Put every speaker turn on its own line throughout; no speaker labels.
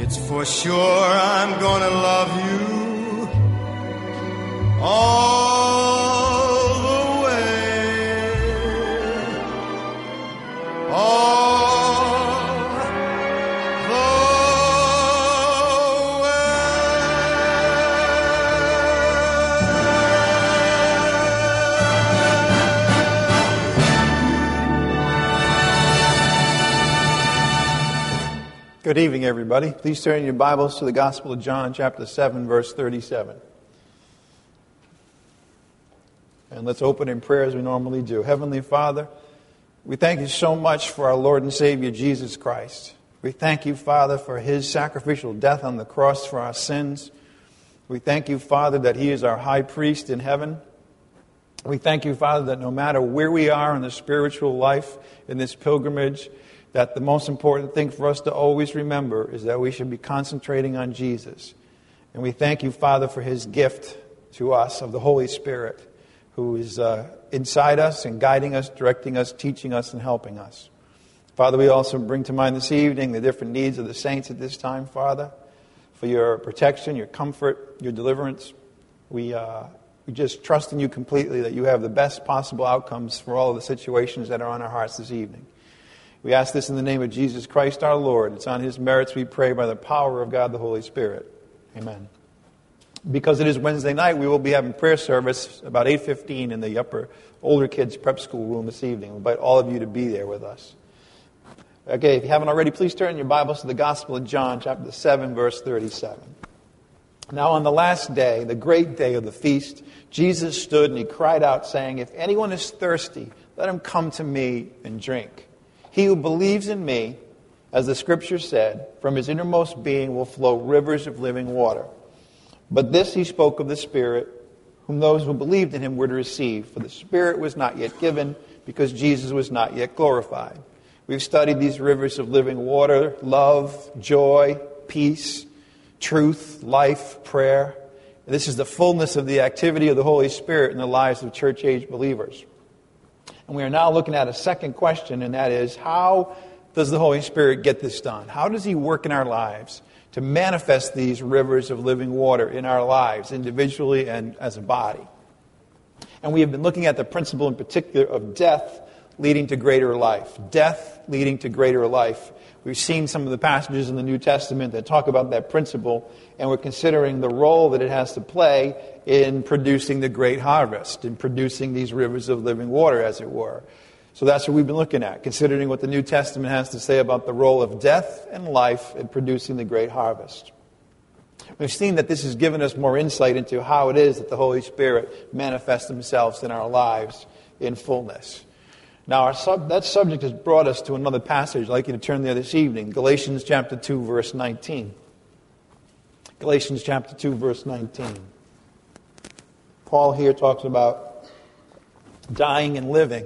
For sure I'm gonna love you all the way, all the way.
Good evening, everybody. Please turn your Bibles to the Gospel of John, chapter 7, verse 37. And let's open in prayer as we normally do. Heavenly Father, we thank you so much for our Lord and Savior, Jesus Christ. We thank you, Father, for his sacrificial death on the cross for our sins. We thank you, Father, that he is our high priest in heaven. We thank you, Father, that no matter where we are in the spiritual life, in this pilgrimage, that the most important thing for us to always remember is that we should be concentrating on Jesus. And we thank you, Father, for his gift to us of the Holy Spirit, who is inside us and guiding us, directing us, teaching us, and helping us. Father, we also bring to mind this evening the different needs of the saints at this time, Father, for your protection, your comfort, your deliverance. We just trust in you completely that you have the best possible outcomes for all of the situations that are on our hearts this evening. We ask this in the name of Jesus Christ our Lord. It's on his merits we pray by the power of God the Holy Spirit. Amen. Because it is Wednesday night, we will be having prayer service about 8:15 in the upper older kids prep school room this evening. We invite all of you to be there with us. Okay, if you haven't already, please turn your Bibles to the Gospel of John, chapter 7, verse 37. Now on the last day, the great day of the feast, Jesus stood and he cried out, saying, "If anyone is thirsty, let him come to me and drink. He who believes in me, as the Scripture said, from his innermost being will flow rivers of living water." But this he spoke of the Spirit, whom those who believed in him were to receive. For the Spirit was not yet given, because Jesus was not yet glorified. We've studied these rivers of living water: love, joy, peace, truth, life, prayer. And this is the fullness of the activity of the Holy Spirit in the lives of church-age believers. And we are now looking at a second question, and that is, how does the Holy Spirit get this done? How does he work in our lives to manifest these rivers of living water in our lives, individually and as a body? And we have been looking at the principle in particular of death leading to greater life. Death leading to greater life. We've seen some of the passages in the New Testament that talk about that principle, and we're considering the role that it has to play in producing the great harvest, in producing these rivers of living water, as it were. So that's what we've been looking at, considering what the New Testament has to say about the role of death and life in producing the great harvest. We've seen that this has given us more insight into how it is that the Holy Spirit manifests himself in our lives in fullness. Now, that subject has brought us to another passage. I'd like you to turn there this evening. Galatians chapter 2, verse 19. Galatians chapter 2, verse 19. Paul here talks about dying and living.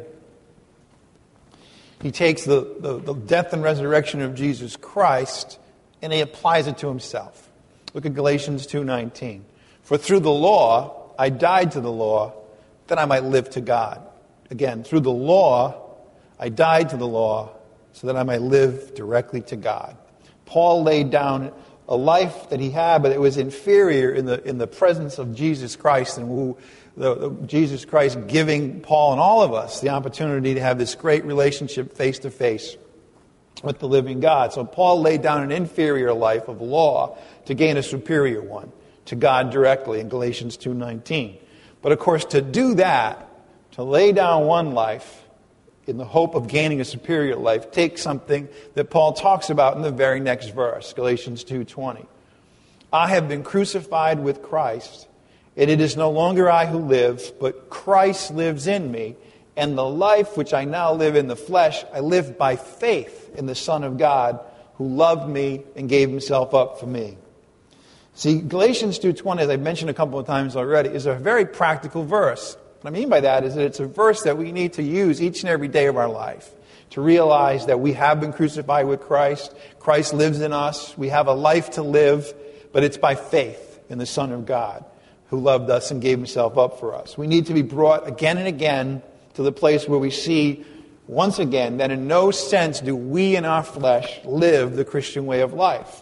He takes the death and resurrection of Jesus Christ and he applies it to himself. Look at Galatians 2:19. For through the law, I died to the law, that I might live to God. Again, through the law, I died to the law, so that I might live directly to God. Paul laid down a life that he had, but it was inferior in the presence of Jesus Christ, and Jesus Christ giving Paul and all of us the opportunity to have this great relationship face to face with the living God. So Paul laid down an inferior life of law to gain a superior one to God directly in Galatians 2:19. But of course, to do that, to lay down one life in the hope of gaining a superior life, takes something that Paul talks about in the very next verse, Galatians 2:20. I have been crucified with Christ, and it is no longer I who live, but Christ lives in me. And the life which I now live in the flesh, I live by faith in the Son of God, who loved me and gave himself up for me. See, Galatians 2:20, as I've mentioned a couple of times already, is a very practical verse. What I mean by that is that it's a verse that we need to use each and every day of our life to realize that we have been crucified with Christ. Christ lives in us. We have a life to live, but it's by faith in the Son of God who loved us and gave himself up for us. We need to be brought again and again to the place where we see once again that in no sense do we in our flesh live the Christian way of life.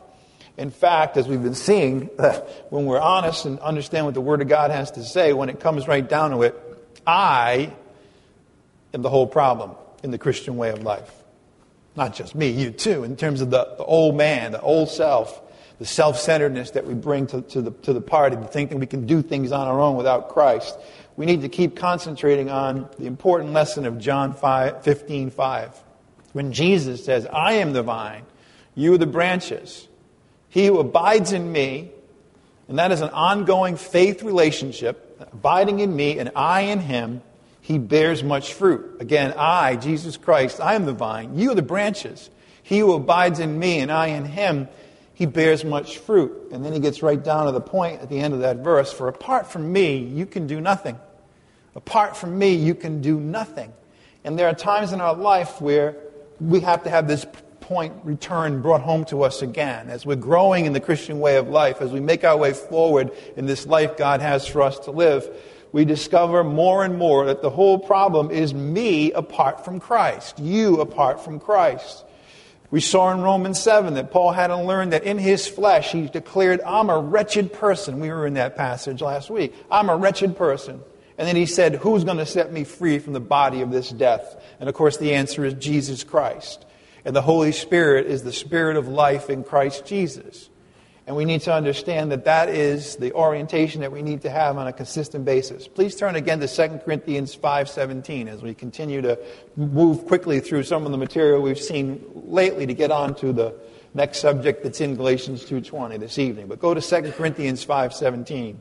In fact, as we've been seeing, when we're honest and understand what the Word of God has to say, when it comes right down to it, I am the whole problem in the Christian way of life. Not just me, you too, in terms of the old man, the old self, the self-centeredness that we bring to the party, the think that we can do things on our own without Christ. We need to keep concentrating on the important lesson of John 15:5. When Jesus says, I am the vine, you are the branches. He who abides in me, and that is an ongoing faith relationship, abiding in me and I in him, he bears much fruit. Again, I, Jesus Christ, I am the vine, you are the branches. He who abides in me and I in him, he bears much fruit. And then he gets right down to the point at the end of that verse, for apart from me, you can do nothing. Apart from me, you can do nothing. And there are times in our life where we have to have this point returned, brought home to us again. As we're growing in the Christian way of life, as we make our way forward in this life God has for us to live, we discover more and more that the whole problem is me apart from Christ, you apart from Christ. We saw in Romans 7 that Paul had to learn that in his flesh he declared, I'm a wretched person. We were in that passage last week. I'm a wretched person. And then he said, who's going to set me free from the body of this death? And of course the answer is Jesus Christ. And the Holy Spirit is the Spirit of life in Christ Jesus. And we need to understand that that is the orientation that we need to have on a consistent basis. Please turn again to 2 Corinthians 5:17 as we continue to move quickly through some of the material we've seen lately to get on to the next subject that's in Galatians 2:20 this evening. But go to 2 Corinthians 5:17.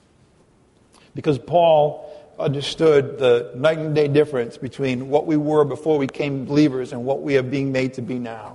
Because Paul understood the night and day difference between what we were before we became believers and what we are being made to be now.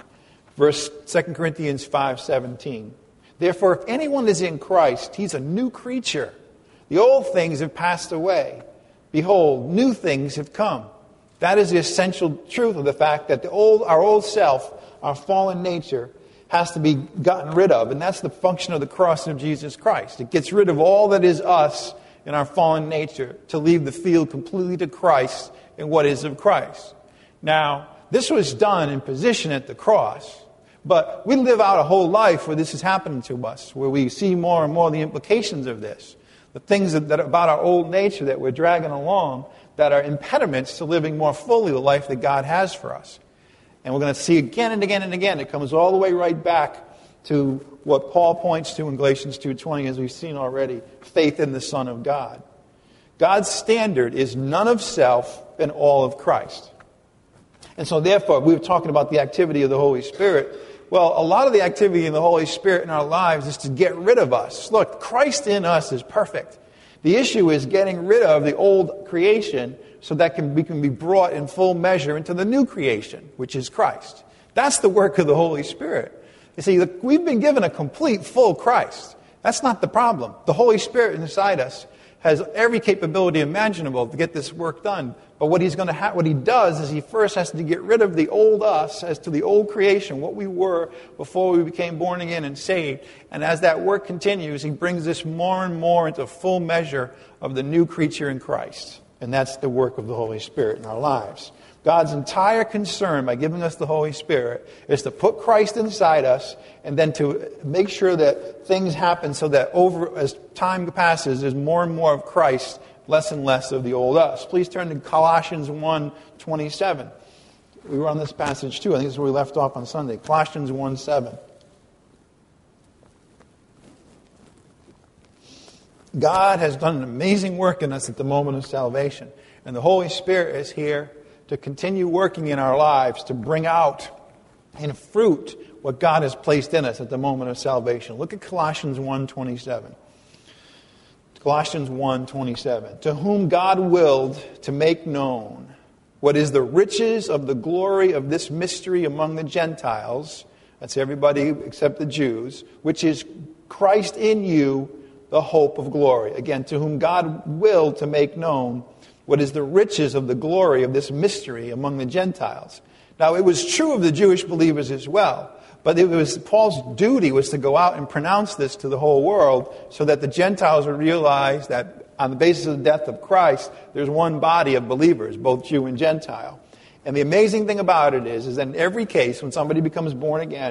2 Corinthians 5:17. Therefore, if anyone is in Christ, he's a new creature. The old things have passed away. Behold, new things have come. That is the essential truth of the fact that our old self, our fallen nature, has to be gotten rid of. And that's the function of the cross of Jesus Christ. It gets rid of all that is us in our fallen nature to leave the field completely to Christ and what is of Christ. Now, this was done in position at the cross, but we live out a whole life where this is happening to us, where we see more and more the implications of this, the things that about our old nature that we're dragging along that are impediments to living more fully the life that God has for us. And we're going to see again and again and again, it comes all the way right back to what Paul points to in Galatians 2:20, as we've seen already, faith in the Son of God. God's standard is none of self and all of Christ. And so therefore, we were talking about the activity of the Holy Spirit. Well, a lot of the activity in the Holy Spirit in our lives is to get rid of us. Look, Christ in us is perfect. The issue is getting rid of the old creation so that we can be brought in full measure into the new creation, which is Christ. That's the work of the Holy Spirit. You see, we've been given a complete, full Christ. That's not the problem. The Holy Spirit inside us has every capability imaginable to get this work done. But what he does is he first has to get rid of the old us as to the old creation, what we were before we became born again and saved. And as that work continues, he brings us more and more into full measure of the new creature in Christ. And that's the work of the Holy Spirit in our lives. God's entire concern by giving us the Holy Spirit is to put Christ inside us and then to make sure that things happen so that as time passes, there's more and more of Christ, less and less of the old us. Please turn to Colossians 1:27. We were on this passage too. I think this is where we left off on Sunday. Colossians 1:7. God has done an amazing work in us at the moment of salvation. And the Holy Spirit is here to continue working in our lives to bring out in fruit what God has placed in us at the moment of salvation. Look at Colossians 1:27. Colossians 1:27. To whom God willed to make known what is the riches of the glory of this mystery among the Gentiles, that's everybody except the Jews, which is Christ in you, the hope of glory. Again, to whom God willed to make known what is the riches of the glory of this mystery among the Gentiles. Now, it was true of the Jewish believers as well, but it was Paul's duty was to go out and pronounce this to the whole world so that the Gentiles would realize that on the basis of the death of Christ, there's one body of believers, both Jew and Gentile. And the amazing thing about it is that in every case, when somebody becomes born again,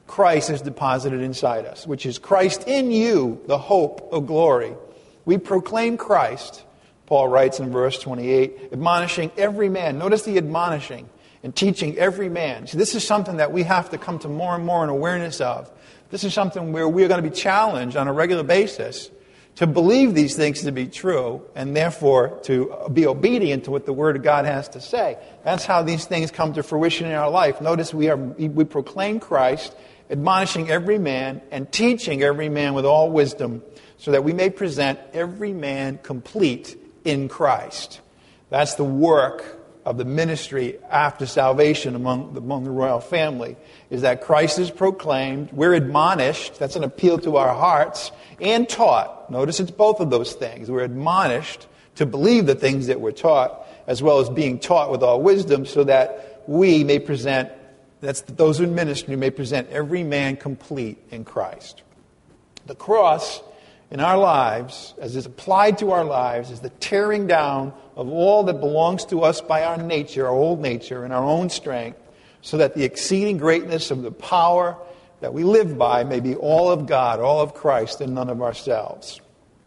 Christ is deposited inside us, which is Christ in you, the hope of glory. We proclaim Christ, Paul writes in verse 28, admonishing every man. Notice the admonishing and teaching every man. See, this is something that we have to come to more and more an awareness of. This is something where we're going to be challenged on a regular basis to believe these things to be true and therefore to be obedient to what the Word of God has to say. That's how these things come to fruition in our life. Notice we proclaim Christ, admonishing every man and teaching every man with all wisdom, so that we may present every man complete in Christ. That's the work of the ministry after salvation among the royal family, is that Christ is proclaimed, we're admonished, that's an appeal to our hearts, and taught. Notice it's both of those things. We're admonished to believe the things that we're taught, as well as being taught with all wisdom, so that we may present, that's those in ministry, may present every man complete in Christ. The cross in our lives, as it's applied to our lives, is the tearing down of all that belongs to us by our nature, our old nature, and our own strength, so that the exceeding greatness of the power that we live by may be all of God, all of Christ, and none of ourselves.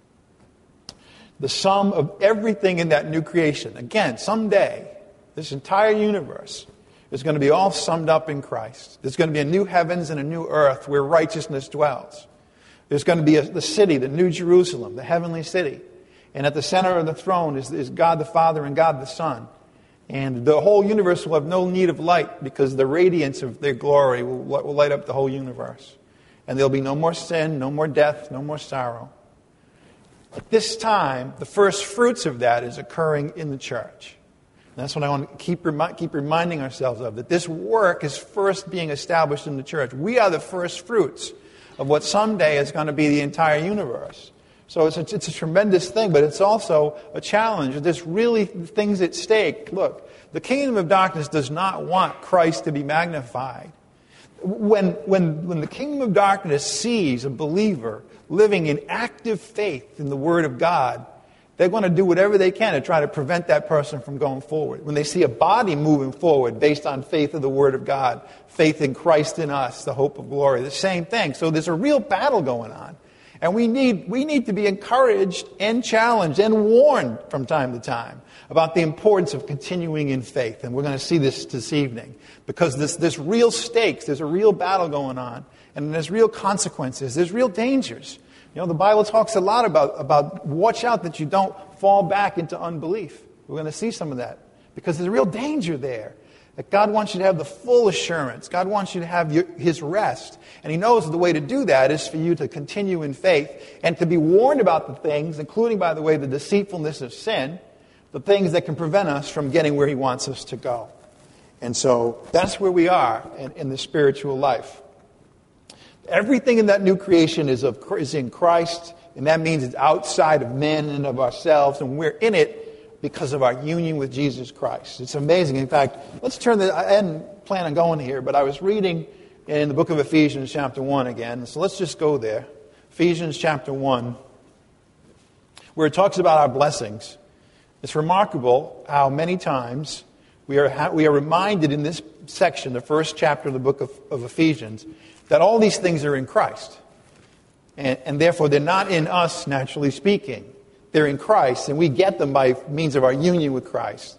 The sum of everything in that new creation, again, someday, this entire universe is going to be all summed up in Christ. There's going to be a new heavens and a new earth where righteousness dwells. There's going to be the city, the New Jerusalem, the heavenly city. And at the center of the throne is God the Father and God the Son. And the whole universe will have no need of light, because the radiance of their glory will light up the whole universe. And there'll be no more sin, no more death, no more sorrow. At this time, the first fruits of that is occurring in the church. And that's what I want to keep reminding ourselves of, that this work is first being established in the church. We are the first fruits of what someday is going to be the entire universe. So it's a tremendous thing, but it's also a challenge. There's really things at stake. Look, the kingdom of darkness does not want Christ to be magnified. When the kingdom of darkness sees a believer living in active faith in the Word of God, they're going to do whatever they can to try to prevent that person from going forward. When they see a body moving forward based on faith of the Word of God, faith in Christ in us, the hope of glory, the same thing. So there's a real battle going on. And we need to be encouraged and challenged and warned from time to time about the importance of continuing in faith. And we're going to see this evening, because there's real stakes, there's a real battle going on, and there's real consequences, there's real dangers. You know, the Bible talks a lot about watch out that you don't fall back into unbelief. We're going to see some of that, because there's a real danger there. That God wants you to have the full assurance. God wants you to have His rest. And He knows the way to do that is for you to continue in faith and to be warned about the things, including, by the way, the deceitfulness of sin, the things that can prevent us from getting where He wants us to go. And so that's where we are in the spiritual life. Everything in that new creation is in Christ, and that means it's outside of men and of ourselves, and we're in it because of our union with Jesus Christ. It's amazing. In fact, let's turn I hadn't planned on going here, but I was reading in the book of Ephesians chapter 1 again. So let's just go there. Ephesians chapter 1, where it talks about our blessings. It's remarkable how many times we are reminded in this section, the first chapter of the book of Ephesians, that all these things are in Christ. And therefore they're not in us, naturally speaking. They're in Christ, and we get them by means of our union with Christ.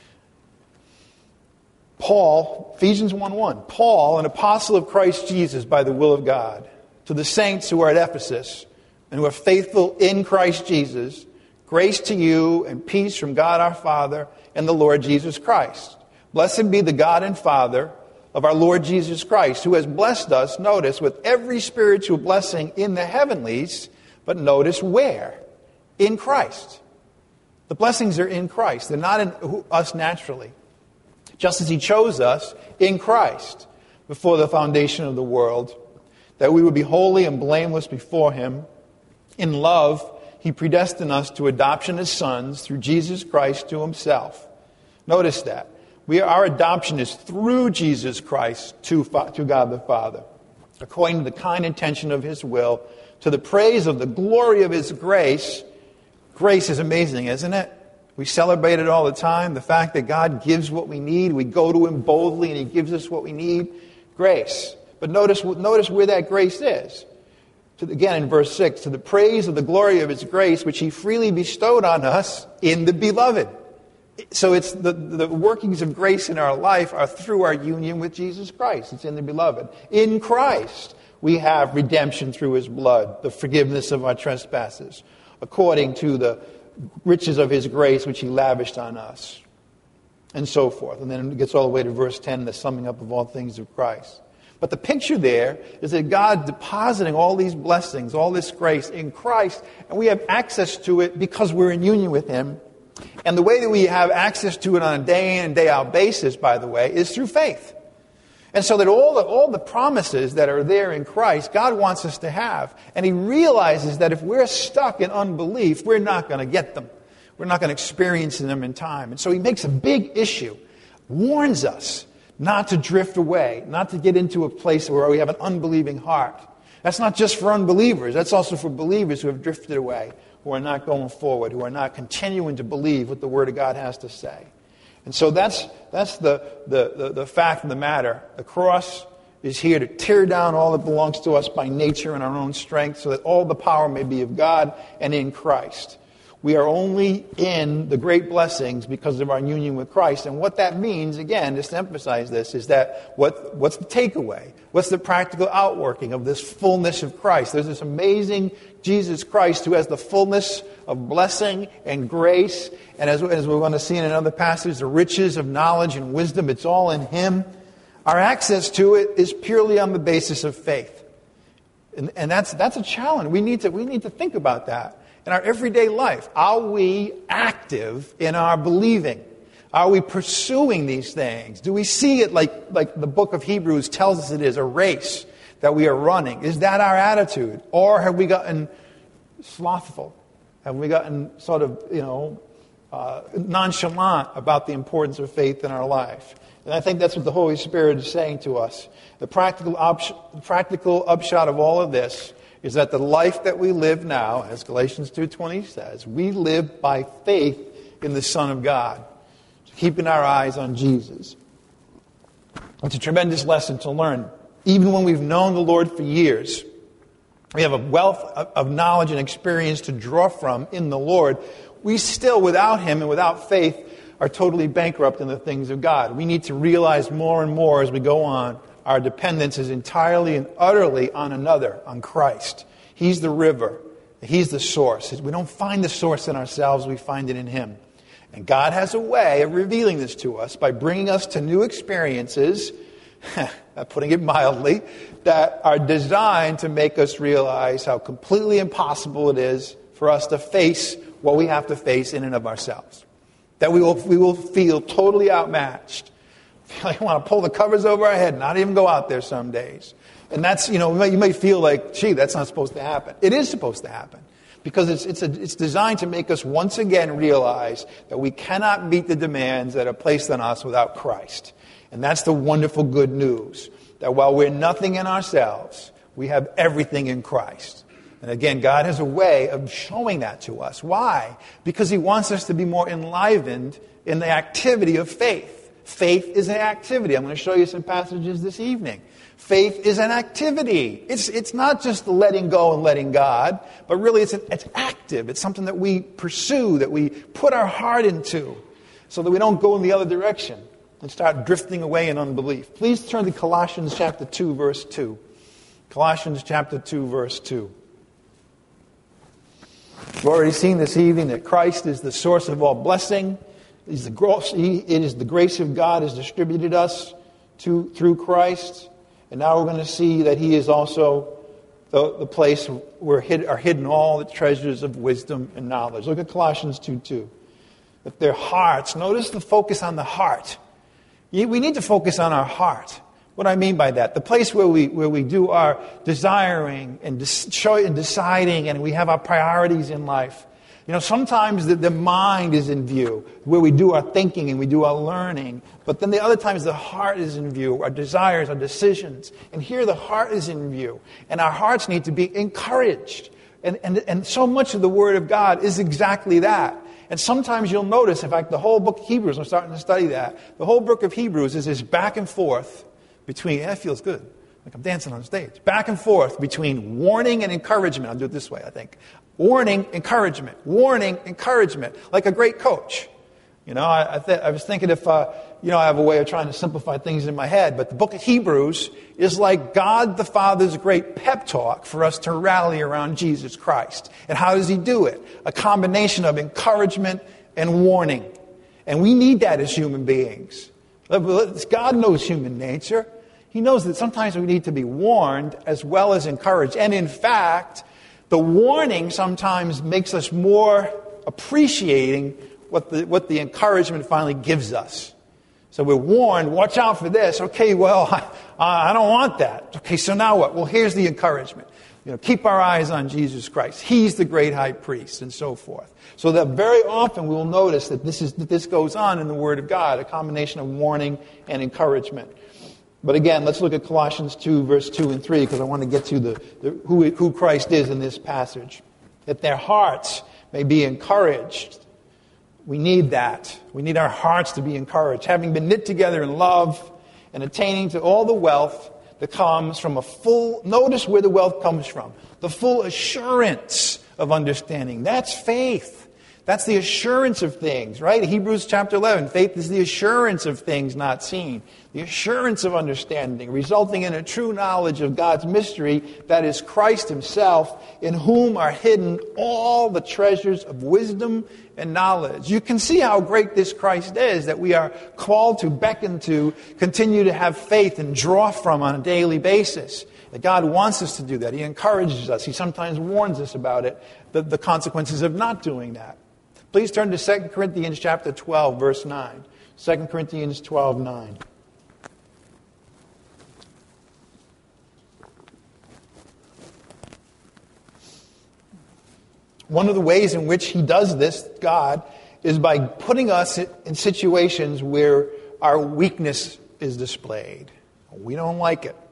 Paul, Ephesians 1:1, Paul, an apostle of Christ Jesus by the will of God, to the saints who are at Ephesus and who are faithful in Christ Jesus, grace to you and peace from God our Father and the Lord Jesus Christ. Blessed be the God and Father of our Lord Jesus Christ, who has blessed us, notice, with every spiritual blessing in the heavenlies, but notice where? In Christ. The blessings are in Christ. They're not in us naturally. Just as He chose us in Christ before the foundation of the world, that we would be holy and blameless before Him. In love, He predestined us to adoption as sons through Jesus Christ to Himself. Notice that. Our adoption is through Jesus Christ to God the Father, according to the kind intention of His will, to the praise of the glory of His grace. Grace is amazing, isn't it? We celebrate it all the time. The fact that God gives what we need. We go to Him boldly and He gives us what we need. Grace. But notice where that grace is. Again, in verse 6, to the praise of the glory of his grace, which he freely bestowed on us in the beloved. So it's the workings of grace in our life are through our union with Jesus Christ. It's in the beloved. In Christ, we have redemption through his blood, the forgiveness of our trespasses, according to the riches of his grace, which he lavished on us, and so forth. And then it gets all the way to verse 10, the summing up of all things of Christ. But the picture there is that God depositing all these blessings, all this grace in Christ, and we have access to it because we're in union with him. And the way that we have access to it on a day in and day out basis, by the way, is through faith. And so that all the promises that are there in Christ, God wants us to have. And he realizes that if we're stuck in unbelief, we're not going to get them. We're not going to experience them in time. And so he makes a big issue, warns us not to drift away, not to get into a place where we have an unbelieving heart. That's not just for unbelievers. That's also for believers who have drifted away, who are not going forward, who are not continuing to believe what the Word of God has to say. And so that's the fact of the matter. The cross is here to tear down all that belongs to us by nature and our own strength, so that all the power may be of God and in Christ. We are only in the great blessings because of our union with Christ. And what that means, again, just to emphasize this, is that what's the takeaway? What's the practical outworking of this fullness of Christ? There's this amazing Jesus Christ who has the fullness of blessing and grace. And as we're going to see in another passage, the riches of knowledge and wisdom, it's all in him. Our access to it is purely on the basis of faith. And that's a challenge. We need to think about that. In our everyday life, are we active in our believing? Are we pursuing these things? Do we see it like the book of Hebrews tells us it is, a race that we are running? Is that our attitude? Or have we gotten slothful? Have we gotten sort of, nonchalant about the importance of faith in our life? And I think that's what the Holy Spirit is saying to us. The practical upshot of all of this is that the life that we live now, as Galatians 2:20 says, we live by faith in the Son of God, keeping our eyes on Jesus. It's a tremendous lesson to learn. Even when we've known the Lord for years, we have a wealth of knowledge and experience to draw from in the Lord. We still, without him and without faith, are totally bankrupt in the things of God. We need to realize more and more as we go on, our dependence is entirely and utterly on another, on Christ. He's the river. He's the source. We don't find the source in ourselves, we find it in him. And God has a way of revealing this to us by bringing us to new experiences, putting it mildly, that are designed to make us realize how completely impossible it is for us to face what we have to face in and of ourselves. That we will feel totally outmatched. I want to pull the covers over our head, not even go out there some days. And that's, you may feel like, gee, that's not supposed to happen. It is supposed to happen. Because it's designed to make us once again realize that we cannot meet the demands that are placed on us without Christ. And that's the wonderful good news. That while we're nothing in ourselves, we have everything in Christ. And again, God has a way of showing that to us. Why? Because he wants us to be more enlivened in the activity of faith. Faith is an activity. I'm going to show you some passages this evening. Faith is an activity. It's not just the letting go and letting God, but really it's active. It's something that we pursue, that we put our heart into, so that we don't go in the other direction and start drifting away in unbelief. Please turn to Colossians chapter 2, verse 2. Colossians chapter 2, verse 2. We've already seen this evening that Christ is the source of all blessing. It is the grace of God has distributed us through Christ. And now we're going to see that he is also the place where are hidden all the treasures of wisdom and knowledge. Look at Colossians 2:2. That their hearts, notice the focus on the heart. We need to focus on our heart. What I mean by that, the place where we do our desiring and deciding, and we have our priorities in life. Sometimes the mind is in view, where we do our thinking and we do our learning. But then the other times the heart is in view, our desires, our decisions. And here the heart is in view. And our hearts need to be encouraged. And so much of the Word of God is exactly that. And sometimes you'll notice, in fact, the whole book of Hebrews, I'm starting to study that. The whole book of Hebrews is this back and forth between, that feels good. Like I'm dancing on stage. Back and forth between warning and encouragement. I'll do it this way, I think. Warning, encouragement. Warning, encouragement. Like a great coach. I was thinking if, I have a way of trying to simplify things in my head, but the book of Hebrews is like God the Father's great pep talk for us to rally around Jesus Christ. And how does he do it? A combination of encouragement and warning. And we need that as human beings. God knows human nature. He knows that sometimes we need to be warned as well as encouraged. And in fact, the warning sometimes makes us more appreciating what the encouragement finally gives us. So we're warned, watch out for this. Okay, well, I don't want that. Okay, so now what? Well, here's the encouragement. Keep our eyes on Jesus Christ. He's the great high priest, and so forth. So that very often we will notice that this goes on in the Word of God, a combination of warning and encouragement. But again, let's look at Colossians 2, verse 2 and 3, because I want to get to who Christ is in this passage. That their hearts may be encouraged. We need that. We need our hearts to be encouraged. Having been knit together in love and attaining to all the wealth that comes from notice where the wealth comes from. The full assurance of understanding. That's faith. That's the assurance of things, right? Hebrews chapter 11. Faith is the assurance of things not seen. The assurance of understanding, resulting in a true knowledge of God's mystery, that is Christ himself, in whom are hidden all the treasures of wisdom and knowledge. You can see how great this Christ is, that we are called to, beckon to, continue to have faith and draw from on a daily basis. That God wants us to do that. He encourages us. He sometimes warns us about it, the consequences of not doing that. Please turn to 2 Corinthians chapter 12, verse 9. 2 Corinthians 12, 9. One of the ways in which he does this, God, is by putting us in situations where our weakness is displayed. We don't like it.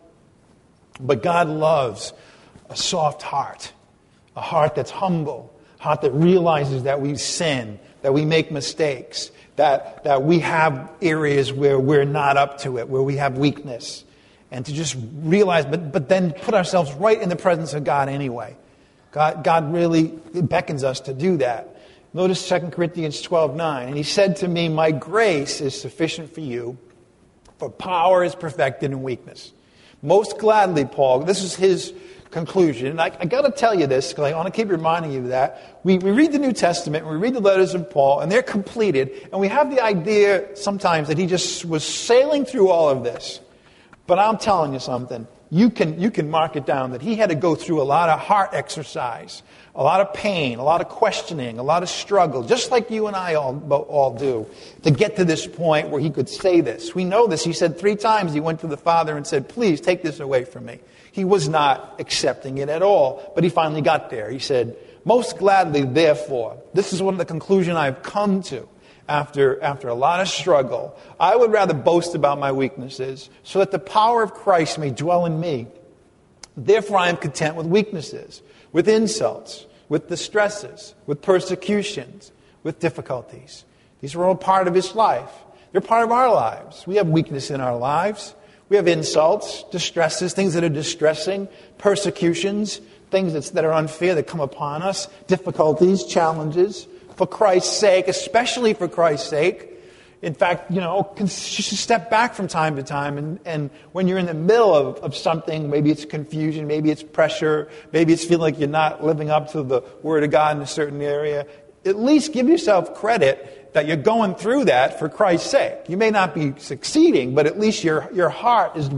But God loves a soft heart, a heart that's humble, a heart that realizes that we sin, that we make mistakes, that we have areas where we're not up to it, where we have weakness. And to just realize, but then put ourselves right in the presence of God anyway. God really beckons us to do that. Notice 2 Corinthians 12:9. And he said to me, my grace is sufficient for you, for power is perfected in weakness. Most gladly, Paul, this is his conclusion. And I got to tell you this, because I want to keep reminding you of that. We read the New Testament, and we read the letters of Paul, and they're completed. And we have the idea sometimes that he just was sailing through all of this. But I'm telling you something. You can mark it down that he had to go through a lot of heart exercise, a lot of pain, a lot of questioning, a lot of struggle, just like you and I all do, to get to this point where he could say this. We know this. He said 3 times he went to the Father and said, please take this away from me. He was not accepting it at all, but he finally got there. He said, most gladly, therefore, this is one of the conclusions I've come to. After a lot of struggle, I would rather boast about my weaknesses so that the power of Christ may dwell in me. Therefore, I am content with weaknesses, with insults, with distresses, with persecutions, with difficulties. These are all part of his life. They're part of our lives. We have weakness in our lives. We have insults, distresses, things that are distressing, persecutions, things that are unfair that come upon us, difficulties, challenges. For Christ's sake, especially for Christ's sake. In fact, you should step back from time to time. And when you're in the middle of something, maybe it's confusion, maybe it's pressure, maybe it's feeling like you're not living up to the Word of God in a certain area, at least give yourself credit that you're going through that for Christ's sake. You may not be succeeding, but at least your heart is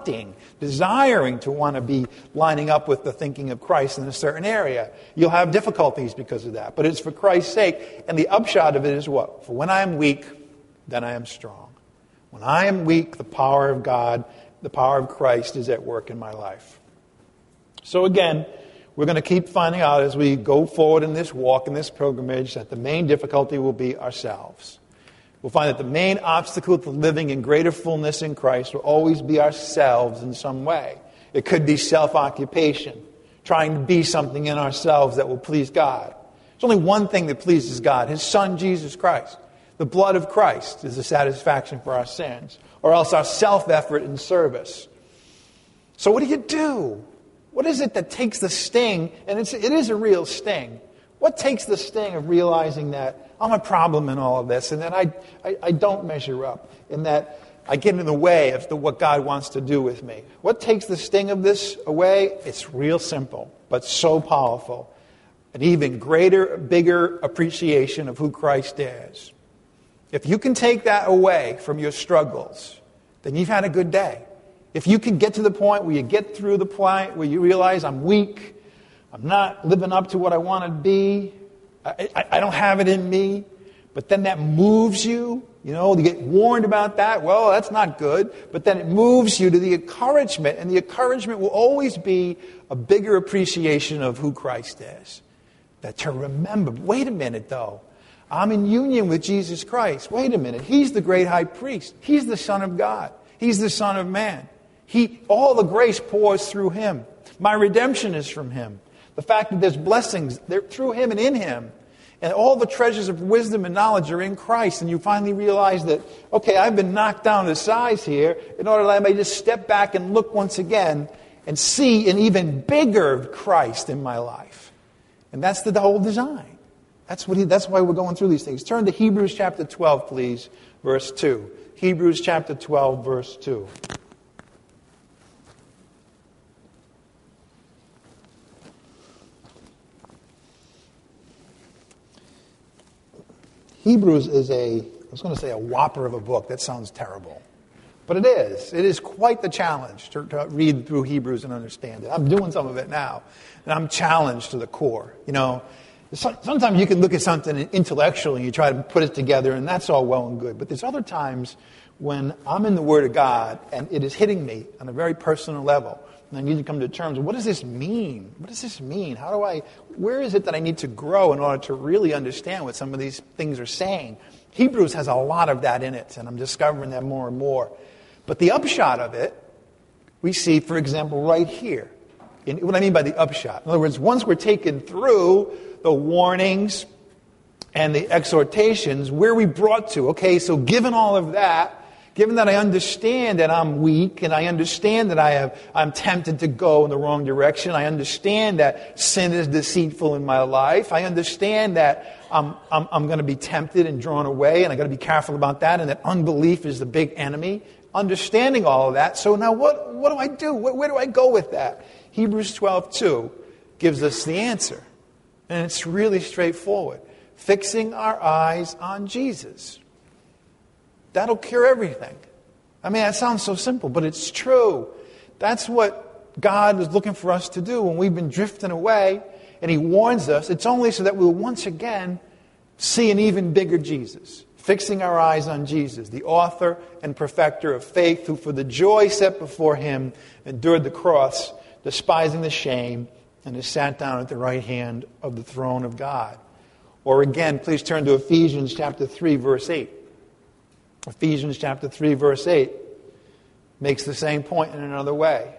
desiring to want to be lining up with the thinking of Christ in a certain area. You'll have difficulties because of that, but it's for Christ's sake. And the upshot of it is what? For when I am weak, then I am strong. When I am weak, the power of God, the power of Christ is at work in my life. So again, we're going to keep finding out as we go forward in this walk, in this pilgrimage, that the main difficulty will be ourselves. We'll find that the main obstacle to living in greater fullness in Christ will always be ourselves in some way. It could be self-occupation, trying to be something in ourselves that will please God. There's only one thing that pleases God, His Son, Jesus Christ. The blood of Christ is the satisfaction for our sins, or else our self-effort and service. So what do? What is it that takes the sting? And it is a real sting. What takes the sting of realizing that I'm a problem in all of this, and that I don't measure up, and that I get in the way of what God wants to do with me? What takes the sting of this away? It's real simple, but so powerful. An even greater, bigger appreciation of who Christ is. If you can take that away from your struggles, then you've had a good day. If you can get to the point where you get through the point where you realize I'm weak, I'm not living up to what I want to be, I don't have it in me, but then that moves you, you get warned about that, well, that's not good, but then it moves you to the encouragement, and the encouragement will always be a bigger appreciation of who Christ is. That to remember, wait a minute though, I'm in union with Jesus Christ. Wait a minute, He's the great high priest. He's the Son of God. He's the Son of Man. All the grace pours through Him. My redemption is from Him. The fact that there's blessings, they're through Him and in Him. And all the treasures of wisdom and knowledge are in Christ. And you finally realize that, okay, I've been knocked down to size here in order that I may just step back and look once again and see an even bigger Christ in my life. And that's the whole design. That's why we're going through these things. Turn to Hebrews chapter 12, please, verse 2. Hebrews chapter 12, verse 2. Hebrews is I was going to say a whopper of a book. That sounds terrible. But it is. It is quite the challenge to read through Hebrews and understand it. I'm doing some of it now, and I'm challenged to the core. Sometimes you can look at something intellectually and you try to put it together, and that's all well and good. But there's other times when I'm in the Word of God, and it is hitting me on a very personal level. And I need to come to terms with, what does this mean? What does this mean? Where is it that I need to grow in order to really understand what some of these things are saying? Hebrews has a lot of that in it, and I'm discovering that more and more. But the upshot of it, we see, for example, right here. What I mean by the upshot. In other words, once we're taken through the warnings and the exhortations, where are we brought to? Okay, so given all of that, given that I understand that I'm weak, and I understand that I'm tempted to go in the wrong direction, I understand that sin is deceitful in my life, I understand that I'm going to be tempted and drawn away, and I've got to be careful about that, and that unbelief is the big enemy. Understanding all of that, so now what do I do? Where do I go with that? Hebrews 12:2 gives us the answer, and it's really straightforward. Fixing our eyes on Jesus. That'll cure everything. I mean, that sounds so simple, but it's true. That's what God is looking for us to do when we've been drifting away, and He warns us. It's only so that we'll once again see an even bigger Jesus. Fixing our eyes on Jesus, the author and perfecter of faith, who for the joy set before Him endured the cross, despising the shame, and is sat down at the right hand of the throne of God. Or again, please turn to Ephesians chapter 3, verse 8. Ephesians chapter 3, verse 8 makes the same point in another way.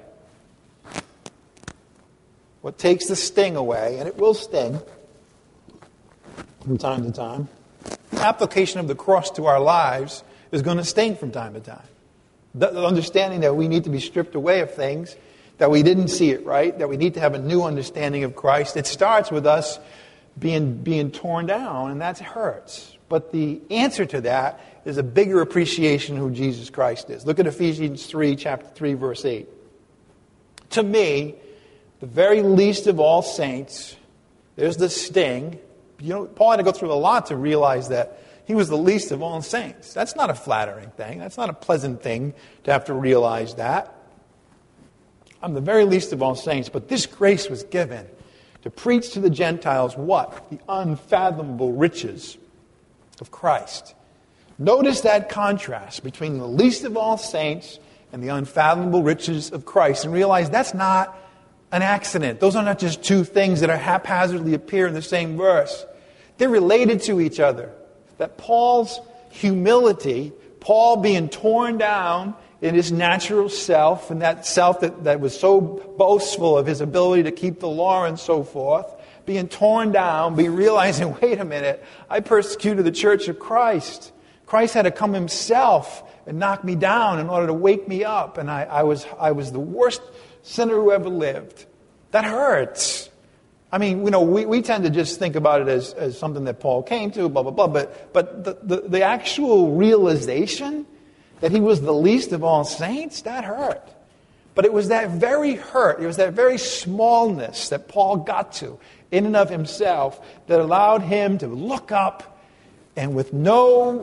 What takes the sting away, and it will sting from time to time, the application of the cross to our lives is going to sting from time to time. The understanding that we need to be stripped away of things, that we didn't see it right, that we need to have a new understanding of Christ. It starts with us being torn down, and that hurts. But the answer to that is a bigger appreciation of who Jesus Christ is. Look at Ephesians 3, chapter 3, verse 8. To me, the very least of all saints, there's the sting. Paul had to go through a lot to realize that he was the least of all saints. That's not a flattering thing. That's not a pleasant thing to have to realize that. I'm the very least of all saints, but this grace was given to preach to the Gentiles what? The unfathomable riches of Christ. Notice that contrast between the least of all saints and the unfathomable riches of Christ, and realize that's not an accident. Those are not just two things that are haphazardly appear in the same verse. They're related to each other. That Paul's humility, Paul being torn down in his natural self, and that self that was so boastful of his ability to keep the law and so forth, being torn down, realizing, wait a minute, I persecuted the church of Christ. Christ had to come Himself and knock me down in order to wake me up. And I was the worst sinner who ever lived. That hurts. I mean, we tend to just think about it as something that Paul came to, blah, blah, blah. But the actual realization that he was the least of all saints, that hurt. But it was that very hurt, it was that very smallness that Paul got to in and of himself that allowed him to look up and with no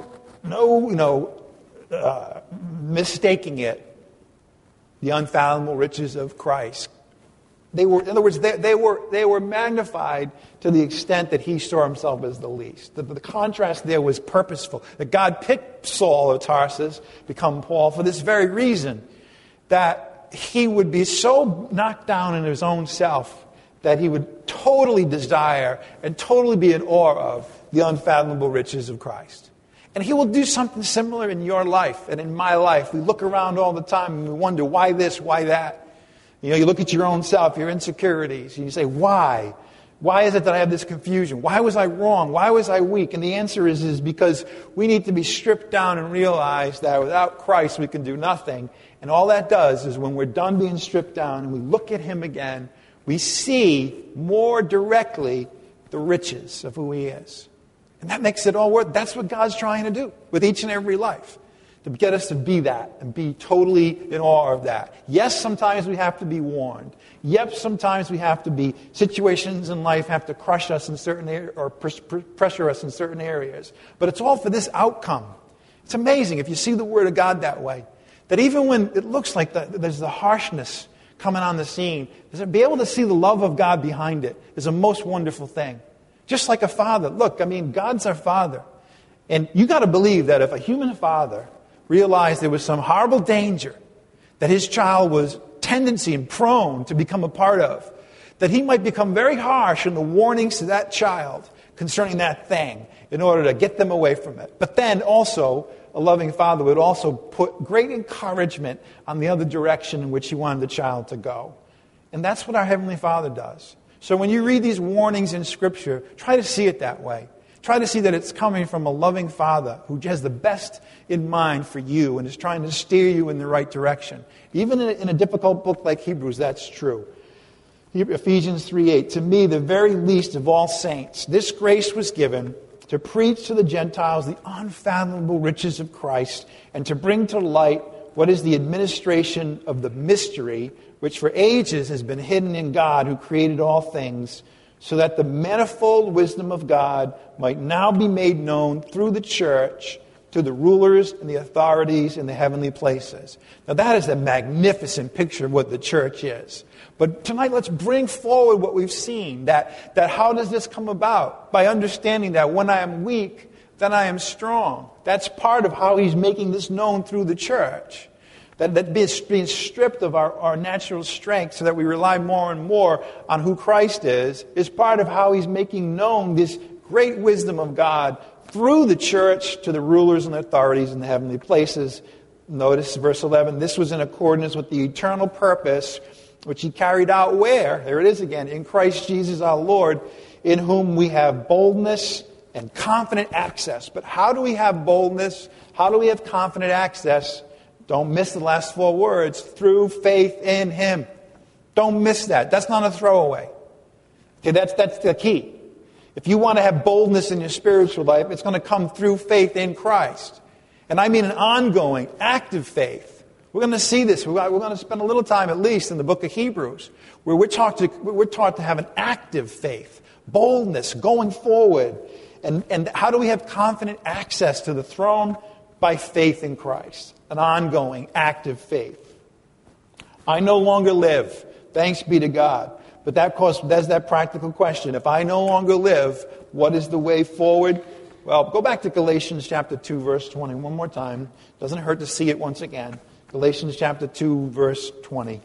mistaking it, the unfathomable riches of Christ. In other words, they were magnified to the extent that he saw himself as the least. The contrast there was purposeful. That God picked Saul of Tarsus, become Paul, for this very reason, that he would be so knocked down in his own self that he would totally desire and totally be in awe of the unfathomable riches of Christ. And he will do something similar in your life and in my life. We look around all the time and we wonder, why this, why that? You look at your own self, your insecurities, and you say, why? Why is it that I have this confusion? Why was I wrong? Why was I weak? And the answer is because we need to be stripped down and realize that without Christ we can do nothing. And all that does is when we're done being stripped down and we look at Him again, we see more directly the riches of who He is. And that makes it all worth it. That's what God's trying to do with each and every life. To get us to be that and be totally in awe of that. Yes, sometimes we have to be warned. Yep, sometimes we have to be, situations in life have to crush us in certain areas or pressure us in certain areas. But it's all for this outcome. It's amazing if you see the Word of God that way. That even when it looks like there's the harshness coming on the scene, to be able to see the love of God behind it is a most wonderful thing. Just like a father. Look, God's our Father. And you got to believe that if a human father realized there was some horrible danger that his child was tendency and prone to become a part of, that he might become very harsh in the warnings to that child concerning that thing in order to get them away from it. But then also, a loving father would also put great encouragement on the other direction in which he wanted the child to go. And that's what our Heavenly Father does. So when you read these warnings in Scripture, try to see it that way. Try to see that it's coming from a loving Father who has the best in mind for you and is trying to steer you in the right direction. Even in a difficult book like Hebrews, that's true. Ephesians 3:8, to me, the very least of all saints, this grace was given to preach to the Gentiles the unfathomable riches of Christ and to bring to light what is the administration of the mystery which for ages has been hidden in God who created all things, so that the manifold wisdom of God might now be made known through the church to the rulers and the authorities in the heavenly places. Now that is a magnificent picture of what the church is. But tonight let's bring forward what we've seen. That how does this come about? By understanding that when I am weak, then I am strong. That's part of how He's making this known through the church. That being stripped of our natural strength so that we rely more and more on who Christ is part of how He's making known this great wisdom of God through the church to the rulers and authorities in the heavenly places. Notice verse 11, this was in accordance with the eternal purpose which He carried out where? There it is again, in Christ Jesus our Lord, in whom we have boldness and confident access. But how do we have boldness? How do we have confident access? Don't miss the last four words. Through faith in Him. Don't miss that. That's not a throwaway. Okay, that's the key. If you want to have boldness in your spiritual life, it's going to come through faith in Christ. And I mean an ongoing, active faith. We're going to see this. We're going to spend a little time at least in the book of Hebrews, where we're taught to have an active faith. Boldness, going forward. And how do we have confident access to the throne? By faith in Christ. An ongoing, active faith. I no longer live. Thanks be to God. But that's that practical question. If I no longer live, what is the way forward? Well, go back to Galatians chapter 2, verse 20 one more time. Doesn't hurt to see it once again. Galatians chapter 2, verse 20.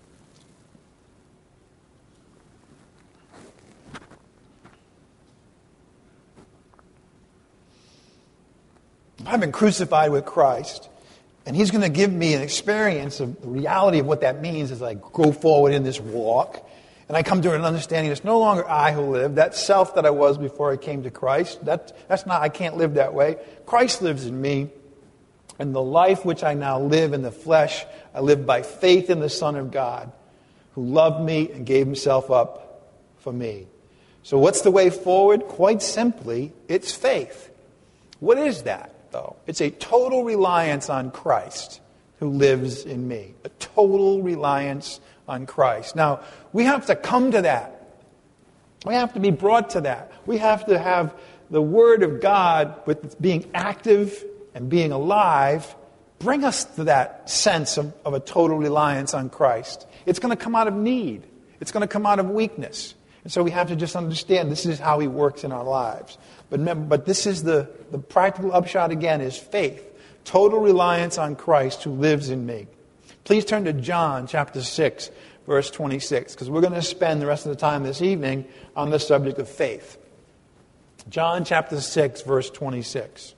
I've been crucified with Christ, and He's going to give me an experience of the reality of what that means as I go forward in this walk. And I come to an understanding it's no longer I who live. That self that I was before I came to Christ, that's not, I can't live that way. Christ lives in me. And the life which I now live in the flesh, I live by faith in the Son of God, who loved me and gave himself up for me. So what's the way forward? Quite simply, it's faith. What is that, though? It's a total reliance on Christ who lives in me. A total reliance on Christ. Now, we have to come to that. We have to be brought to that. We have to have the Word of God, with being active and being alive, bring us to that sense of a total reliance on Christ. It's going to come out of need. It's going to come out of weakness. And so we have to just understand this is how He works in our lives. But remember, this is the practical upshot again is faith. Total reliance on Christ who lives in me. Please turn to John chapter 6, verse 26, because we're going to spend the rest of the time this evening on the subject of faith. John chapter 6, verse 26.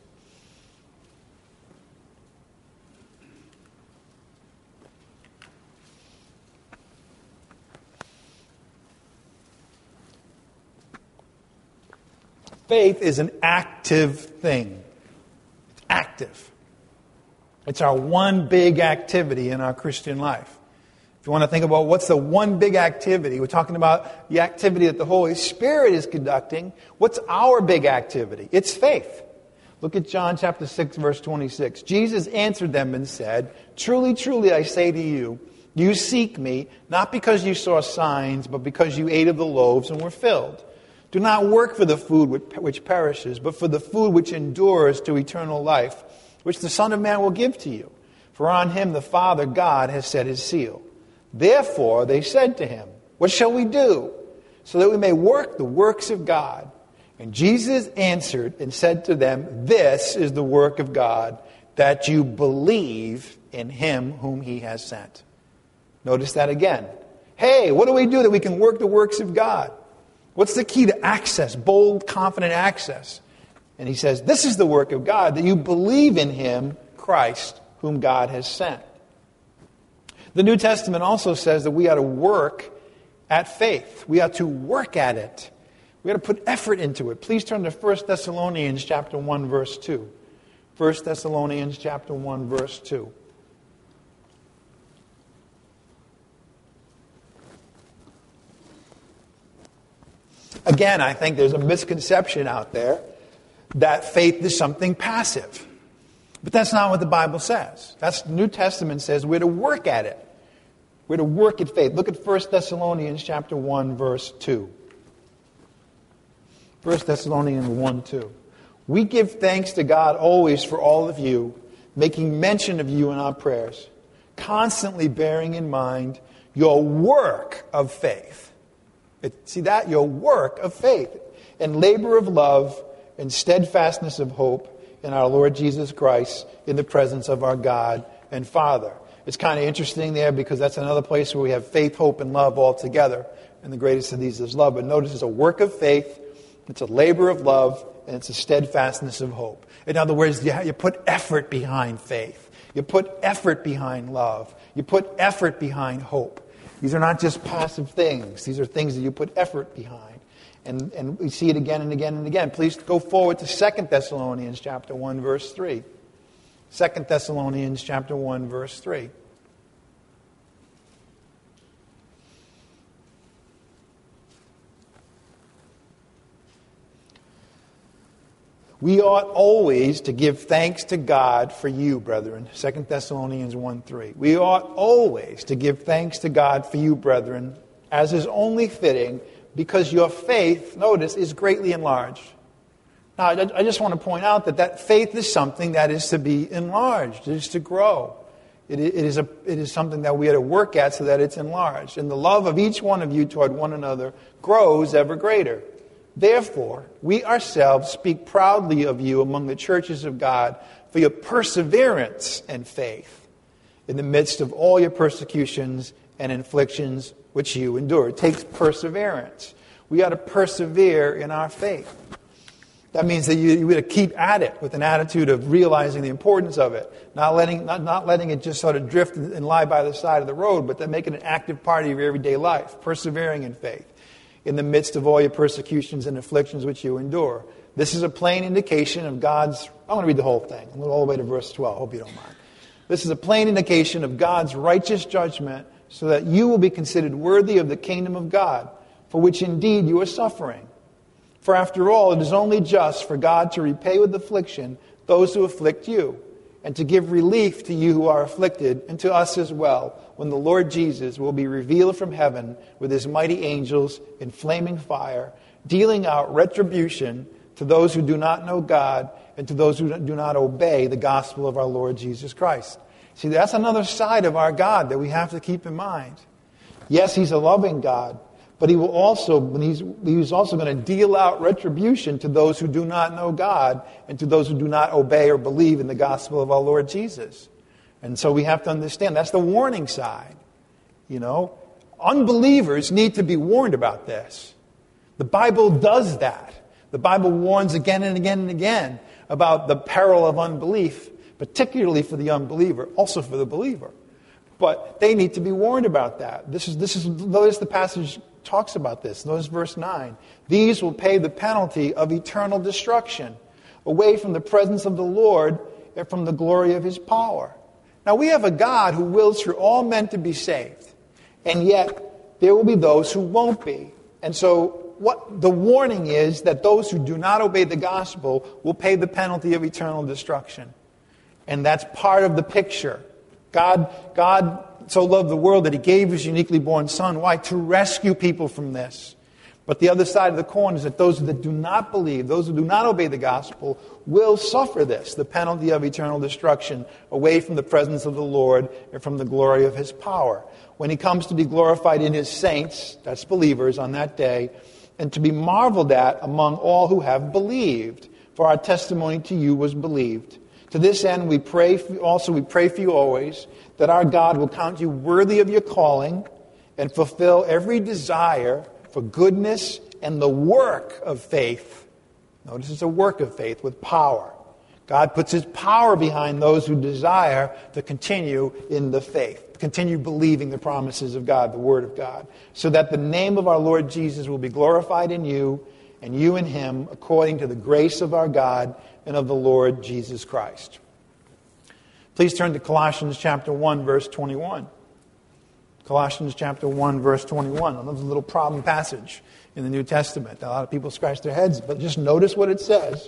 Faith is an active thing. It's active. It's our one big activity in our Christian life. If you want to think about what's the one big activity, we're talking about the activity that the Holy Spirit is conducting. What's our big activity? It's faith. Look at John chapter 6, verse 26. Jesus answered them and said, "Truly, truly, I say to you, you seek me, not because you saw signs, but because you ate of the loaves and were filled. Do not work for the food which perishes, but for the food which endures to eternal life, which the Son of Man will give to you. For on him the Father God has set his seal." Therefore they said to him, "What shall we do, so that we may work the works of God?" And Jesus answered and said to them, "This is the work of God, that you believe in him whom he has sent." Notice that again. Hey, what do we do that we can work the works of God? What's the key to access, bold, confident access? And he says, this is the work of God, that you believe in him, Christ, whom God has sent. The New Testament also says that we ought to work at faith. We ought to work at it. We ought to put effort into it. Please turn to 1 Thessalonians chapter 1, verse 2. 1 Thessalonians chapter 1, verse 2. Again, I think there's a misconception out there that faith is something passive. But that's not what the Bible says. That's the New Testament says we're to work at it. We're to work at faith. Look at 1 Thessalonians chapter 1, verse 2. 1 Thessalonians 1, 2. We give thanks to God always for all of you, making mention of you in our prayers, constantly bearing in mind your work of faith. See that? Your work of faith and labor of love and steadfastness of hope in our Lord Jesus Christ in the presence of our God and Father. It's kind of interesting there because that's another place where we have faith, hope, and love all together. And the greatest of these is love. But notice it's a work of faith, it's a labor of love, and it's a steadfastness of hope. In other words, you put effort behind faith. You put effort behind love. You put effort behind hope. These are not just passive things. These are things that you put effort behind. And we see it again and again and again. Please go forward to 2 Thessalonians chapter 1, verse 3. 2 Thessalonians chapter 1, verse 3. We ought always to give thanks to God for you, brethren. 2 Thessalonians 1:3. We ought always to give thanks to God for you, brethren, as is only fitting, because your faith, notice, is greatly enlarged. Now, I just want to point out that faith is something that is to be enlarged. It is to grow. It is something that we are to work at so that it's enlarged. And the love of each one of you toward one another grows ever greater. Therefore, we ourselves speak proudly of you among the churches of God for your perseverance and faith in the midst of all your persecutions and inflictions which you endure. It takes perseverance. We ought to persevere in our faith. That means that you got to keep at it with an attitude of realizing the importance of it, not letting it just sort of drift and lie by the side of the road, but to make it an active part of your everyday life, persevering in faith in the midst of all your persecutions and afflictions which you endure. This is a plain indication of God's... I'm going to read the whole thing. I'm going all the way to verse 12. Hope you don't mind. This is a plain indication of God's righteous judgment so that you will be considered worthy of the kingdom of God, for which indeed you are suffering. For after all, it is only just for God to repay with affliction those who afflict you, and to give relief to you who are afflicted, and to us as well, when the Lord Jesus will be revealed from heaven with his mighty angels in flaming fire, dealing out retribution to those who do not know God, and to those who do not obey the gospel of our Lord Jesus Christ. See, that's another side of our God that we have to keep in mind. Yes, he's a loving God, but he will also, he's also going to deal out retribution to those who do not know God and to those who do not obey or believe in the gospel of our Lord Jesus. And so we have to understand that's the warning side. You know, unbelievers need to be warned about this. The Bible does that. The Bible warns again and again and again about the peril of unbelief, particularly for the unbeliever, also for the believer. But they need to be warned about that. Notice the passage talks about this. Notice verse 9. These will pay the penalty of eternal destruction, away from the presence of the Lord and from the glory of his power. Now we have a God who wills for all men to be saved, and yet there will be those who won't be. And so what the warning is that those who do not obey the gospel will pay the penalty of eternal destruction. And that's part of the picture. God so loved the world that he gave his uniquely born Son. Why? To rescue people from this. But the other side of the coin is that those that do not believe, those who do not obey the gospel, will suffer this, the penalty of eternal destruction, away from the presence of the Lord and from the glory of his power. When he comes to be glorified in his saints, that's believers, on that day, and to be marveled at among all who have believed. For our testimony to you was believed. To this end, we pray for you always, that our God will count you worthy of your calling and fulfill every desire for goodness and the work of faith. Notice it's a work of faith with power. God puts his power behind those who desire to continue in the faith, continue believing the promises of God, the Word of God, so that the name of our Lord Jesus will be glorified in you and you in him, according to the grace of our God and of the Lord Jesus Christ. Please turn to Colossians chapter 1, verse 21. Colossians chapter 1, verse 21. Another little problem passage in the New Testament. A lot of people scratch their heads, but just notice what it says.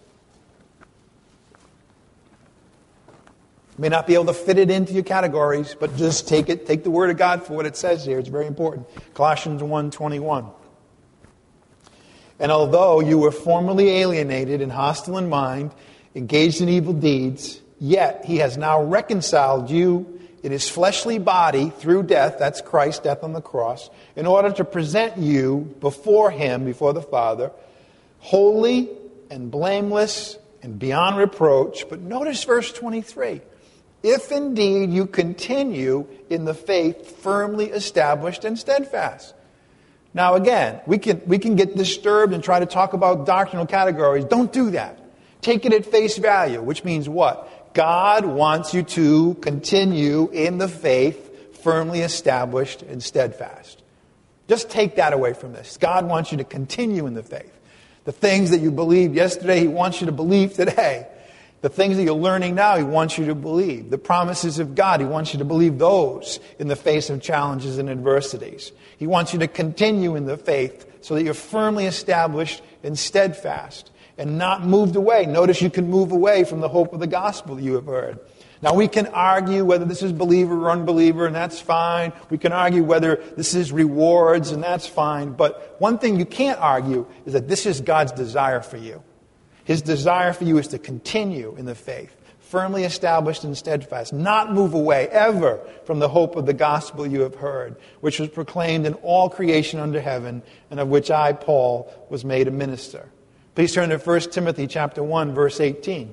You may not be able to fit it into your categories, but just take the Word of God for what it says here. It's very important. Colossians 1:21. And although you were formerly alienated and hostile in mind, engaged in evil deeds, yet he has now reconciled you in his fleshly body through death, that's Christ's death on the cross, in order to present you before him, before the Father, holy and blameless and beyond reproach. But notice verse 23. If indeed you continue in the faith firmly established and steadfast. Now again, we can get disturbed and try to talk about doctrinal categories. Don't do that. Take it at face value, which means what? God wants you to continue in the faith, firmly established and steadfast. Just take that away from this. God wants you to continue in the faith. The things that you believed yesterday, he wants you to believe today. The things that you're learning now, he wants you to believe. The promises of God, he wants you to believe those in the face of challenges and adversities. He wants you to continue in the faith so that you're firmly established and steadfast and not moved away. Notice you can move away from the hope of the gospel you have heard. Now we can argue whether this is believer or unbeliever, and that's fine. We can argue whether this is rewards, and that's fine. But one thing you can't argue is that this is God's desire for you. His desire for you is to continue in the faith, firmly established and steadfast, not move away ever from the hope of the gospel you have heard, which was proclaimed in all creation under heaven, and of which I, Paul, was made a minister. Please turn to 1 Timothy chapter 1, verse 18.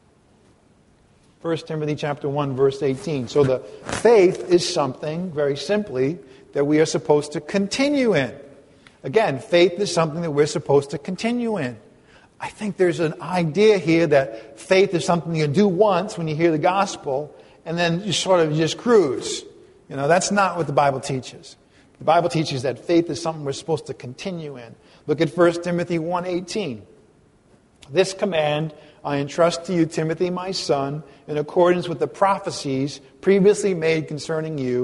1 Timothy chapter 1, verse 18. So the faith is something, very simply, that we are supposed to continue in. Again, faith is something that we're supposed to continue in. I think there's an idea here that faith is something you do once when you hear the gospel, and then you sort of just cruise. You know, that's not what the Bible teaches. The Bible teaches that faith is something we're supposed to continue in. Look at 1 Timothy 1:18. This command I entrust to you, Timothy, my son, in accordance with the prophecies previously made concerning you,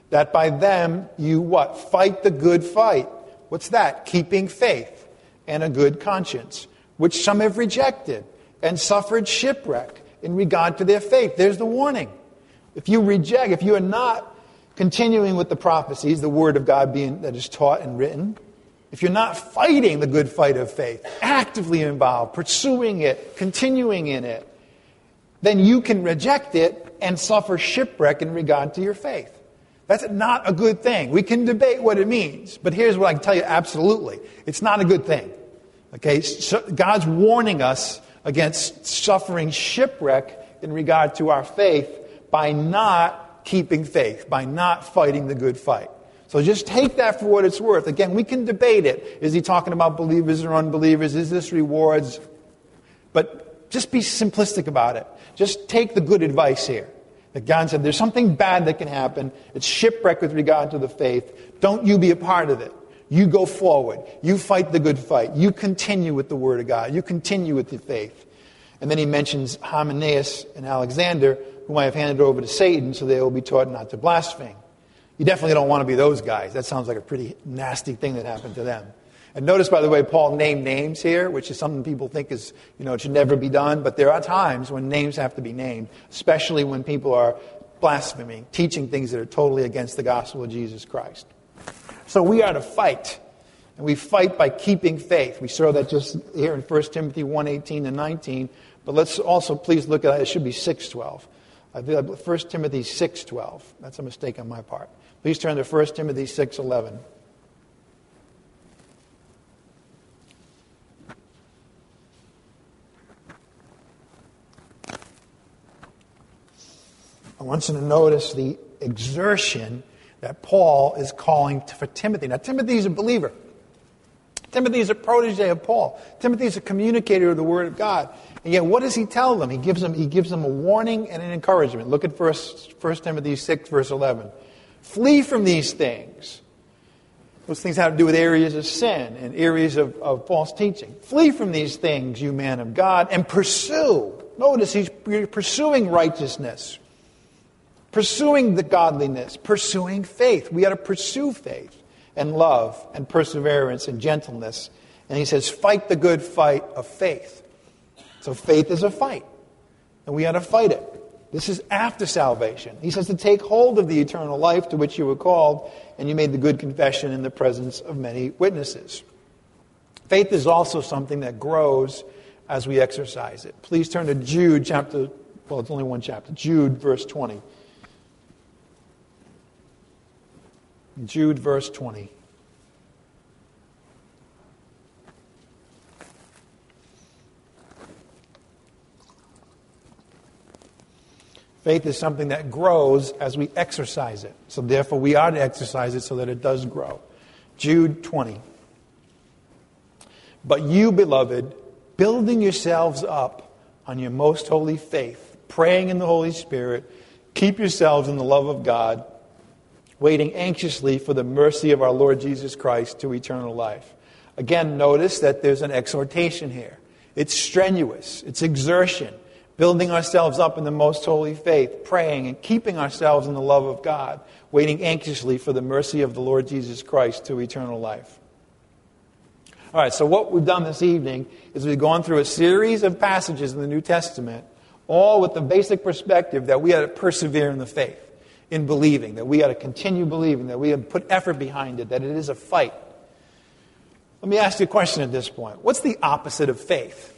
that by them you what? Fight the good fight. What's that? Keeping faith and a good conscience, which some have rejected and suffered shipwreck in regard to their faith. There's the warning. If you are not continuing with the prophecies, the word of God being that is taught and written, if you're not fighting the good fight of faith, actively involved, pursuing it, continuing in it, then you can reject it and suffer shipwreck in regard to your faith. That's not a good thing. We can debate what it means, but here's what I can tell you absolutely. It's not a good thing. Okay, so God's warning us against suffering shipwreck in regard to our faith by not keeping faith, by not fighting the good fight. So just take that for what it's worth. Again, we can debate it. Is he talking about believers or unbelievers? Is this rewards? But just be simplistic about it. Just take the good advice here. That God said there's something bad that can happen. It's shipwreck with regard to the faith. Don't you be a part of it. You go forward. You fight the good fight. You continue with the Word of God. You continue with the faith. And then he mentions Hymenaeus and Alexander, whom I have handed over to Satan, so they will be taught not to blaspheme. You definitely don't want to be those guys. That sounds like a pretty nasty thing that happened to them. And notice, by the way, Paul named names here, which is something people think is, it should never be done. But there are times when names have to be named, especially when people are blaspheming, teaching things that are totally against the gospel of Jesus Christ. So we are to fight. And we fight by keeping faith. We saw that just here in 1 Timothy 1:18 and 19. But let's also please look at it. It should be 6:12. 1 Timothy 6:12. That's a mistake on my part. Please turn to 1 Timothy 6:11. I want you to notice the exertion that Paul is calling for Timothy. Now, Timothy is a believer. Timothy is a protege of Paul. Timothy is a communicator of the Word of God. And yet, what does he tell them? He gives them a warning and an encouragement. Look at 1 Timothy 6, verse 11. Flee from these things. Those things have to do with areas of sin and areas of false teaching. Flee from these things, you man of God, and pursue. Notice he's pursuing righteousness, pursuing the godliness, pursuing faith. We got to pursue faith and love and perseverance and gentleness. And he says, fight the good fight of faith. So faith is a fight, and we got to fight it. This is after salvation. He says to take hold of the eternal life to which you were called, and you made the good confession in the presence of many witnesses. Faith is also something that grows as we exercise it. Please turn to Jude chapter, well, it's only one chapter, Jude verse 20. Jude verse 20. Faith is something that grows as we exercise it. So therefore we are to exercise it so that it does grow. Jude 20. But you, beloved, building yourselves up on your most holy faith, praying in the Holy Spirit, keep yourselves in the love of God, waiting anxiously for the mercy of our Lord Jesus Christ to eternal life. Again, notice that there's an exhortation here. It's strenuous. It's exertion. Building ourselves up in the most holy faith, praying and keeping ourselves in the love of God, waiting anxiously for the mercy of the Lord Jesus Christ to eternal life. All right, so what we've done this evening is we've gone through a series of passages in the New Testament, all with the basic perspective that we ought to persevere in the faith, in believing, that we ought to continue believing, that we ought to put effort behind it, that it is a fight. Let me ask you a question at this point. What's the opposite of faith?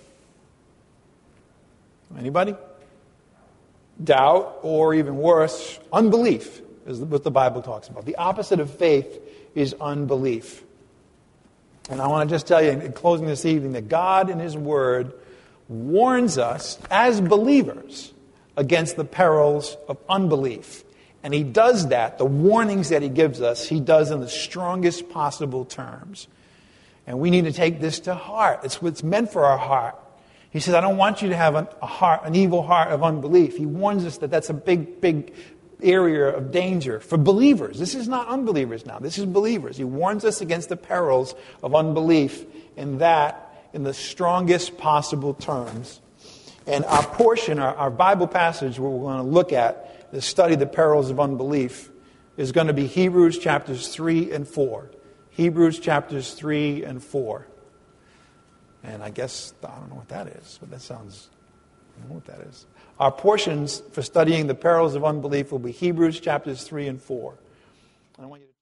Anybody? Doubt, or even worse, unbelief, is what the Bible talks about. The opposite of faith is unbelief. And I want to just tell you in closing this evening that God in His Word warns us as believers against the perils of unbelief. And He does that, the warnings that He gives us, He does in the strongest possible terms. And we need to take this to heart. It's what's meant for our heart. He says, I don't want you to have an evil heart of unbelief. He warns us that that's a big area of danger for believers. This is not unbelievers now. This is believers. He warns us against the perils of unbelief, and that in the strongest possible terms. And our portion, our Bible passage, where we're going to look at, to study the perils of unbelief, is going to be Hebrews chapters 3 and 4. Hebrews chapters 3 and 4. And I guess, I don't know what that is, but that sounds, I don't know what that is. Our portions for studying the perils of unbelief will be Hebrews chapters 3 and 4. And I want you to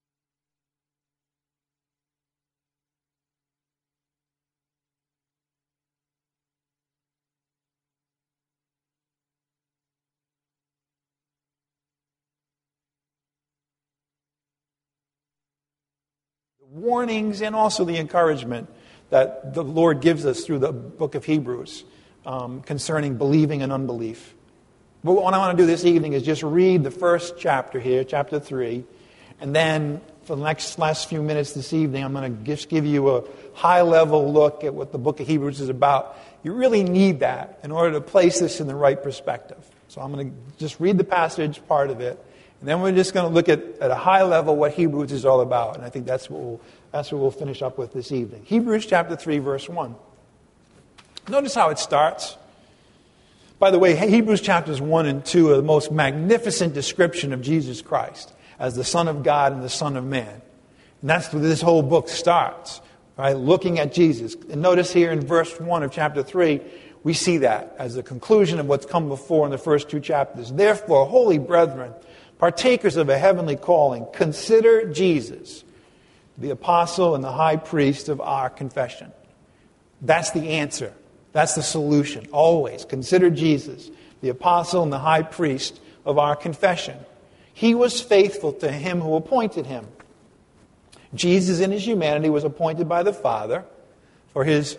warnings and also the encouragement that the Lord gives us through the book of Hebrews concerning believing and unbelief. But what I want to do this evening is just read the first chapter here, chapter 3, and then for the last few minutes this evening, I'm going to just give you a high-level look at what the book of Hebrews is about. You really need that in order to place this in the right perspective. So I'm going to just read the passage, part of it, and then we're just going to look at a high level what Hebrews is all about. And I think that's what we'll finish up with this evening. Hebrews chapter 3, verse 1. Notice how it starts. By the way, Hebrews chapters 1 and 2 are the most magnificent description of Jesus Christ as the Son of God and the Son of Man. And that's where this whole book starts, right? Looking at Jesus. And notice here in verse 1 of chapter 3, we see that as the conclusion of what's come before in the first two chapters. Therefore, holy brethren, partakers of a heavenly calling, consider Jesus, the apostle and the high priest of our confession. That's the answer. That's the solution. Always consider Jesus, the apostle and the high priest of our confession. He was faithful to him who appointed him. Jesus in his humanity was appointed by the Father for his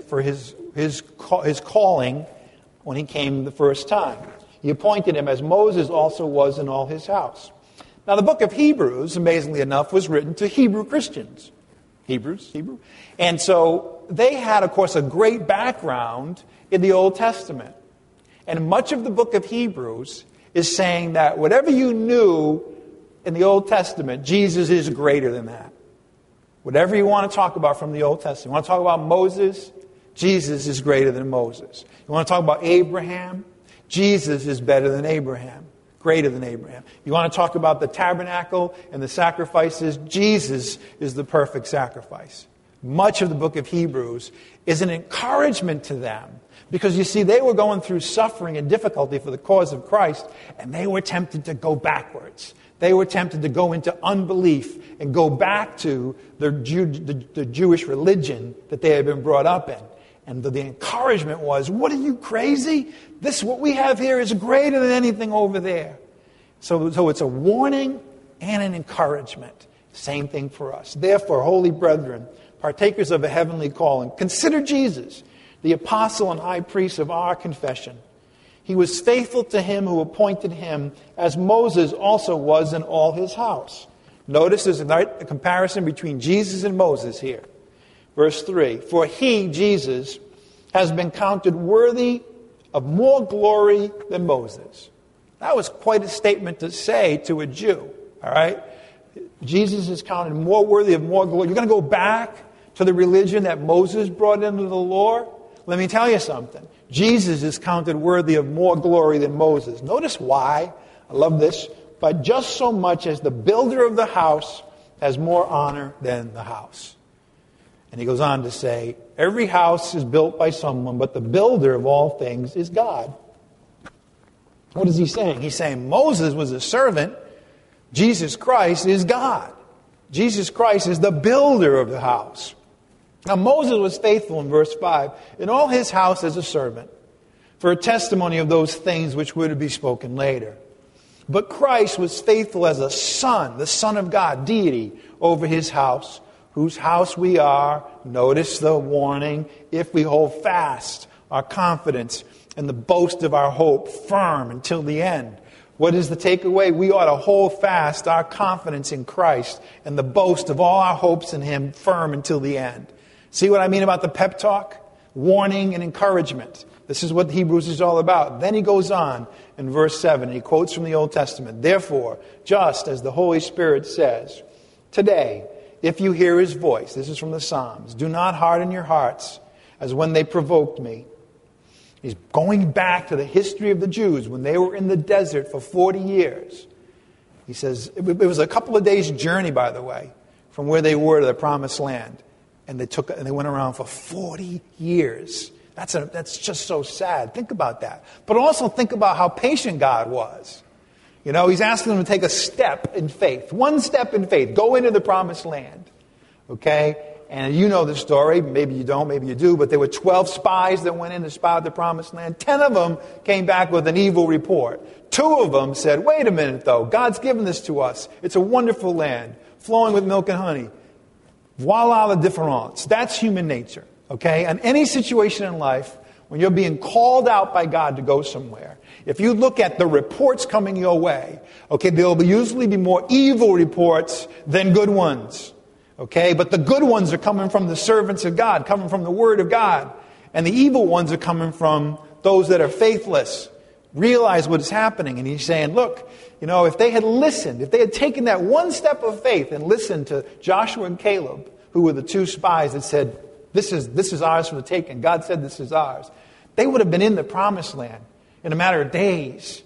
calling when he came the first time. He appointed him as Moses also was in all his house. Now, the book of Hebrews, amazingly enough, was written to Hebrew Christians. Hebrew. And so they had, of course, a great background in the Old Testament. And much of the book of Hebrews is saying that whatever you knew in the Old Testament, Jesus is greater than that. Whatever you want to talk about from the Old Testament. You want to talk about Moses? Jesus is greater than Moses. You want to talk about Abraham? Jesus is better than Abraham, greater than Abraham. You want to talk about the tabernacle and the sacrifices? Jesus is the perfect sacrifice. Much of the book of Hebrews is an encouragement to them because, you see, they were going through suffering and difficulty for the cause of Christ, and they were tempted to go backwards. They were tempted to go into unbelief and go back to the Jewish religion that they had been brought up in. And the encouragement was, what are you, crazy? What we have here is greater than anything over there. So it's a warning and an encouragement. Same thing for us. Therefore, holy brethren, partakers of a heavenly calling, consider Jesus, the apostle and high priest of our confession. He was faithful to him who appointed him, as Moses also was in all his house. Notice there's a comparison between Jesus and Moses here. Verse 3, for he, Jesus, has been counted worthy of more glory than Moses. That was quite a statement to say to a Jew, all right? Jesus is counted more worthy of more glory. You're going to go back to the religion that Moses brought into the law? Let me tell you something. Jesus is counted worthy of more glory than Moses. Notice why. I love this. But just so much as the builder of the house has more honor than the house. And he goes on to say, every house is built by someone, but the builder of all things is God. What is he saying? He's saying Moses was a servant. Jesus Christ is God. Jesus Christ is the builder of the house. Now Moses was faithful in verse 5 in all his house as a servant for a testimony of those things which were to be spoken later. But Christ was faithful as a son, the Son of God, deity, over his house, whose house we are. Notice the warning, if we hold fast our confidence and the boast of our hope firm until the end. What is the takeaway? We ought to hold fast our confidence in Christ and the boast of all our hopes in him firm until the end. See what I mean about the pep talk? Warning and encouragement. This is what Hebrews is all about. Then he goes on in verse 7. He quotes from the Old Testament. Therefore, just as the Holy Spirit says, today, if you hear his voice, this is from the Psalms, do not harden your hearts as when they provoked me. He's going back to the history of the Jews when they were in the desert for 40 years. He says, it was a couple of days' journey, by the way, from where they were to the promised land. And they went around for 40 years. That's just so sad. Think about that. But also think about how patient God was. You know, he's asking them to take a step in faith. One step in faith. Go into the promised land. Okay? And you know the story. Maybe you don't, maybe you do. But there were 12 spies that went in to spy out the promised land. 10 of them came back with an evil report. 2 of them said, wait a minute though. God's given this to us. It's a wonderful land, flowing with milk and honey. Voila la différence. That's human nature. Okay? And any situation in life, when you're being called out by God to go somewhere, if you look at the reports coming your way, okay, there will usually be more evil reports than good ones. Okay, but the good ones are coming from the servants of God, coming from the Word of God. And the evil ones are coming from those that are faithless. Realize what is happening. And he's saying, look, you know, if they had listened, if they had taken that one step of faith and listened to Joshua and Caleb, who were the 2 spies that said, this is ours for the taking. God said this is ours. They would have been in the promised land in a matter of days.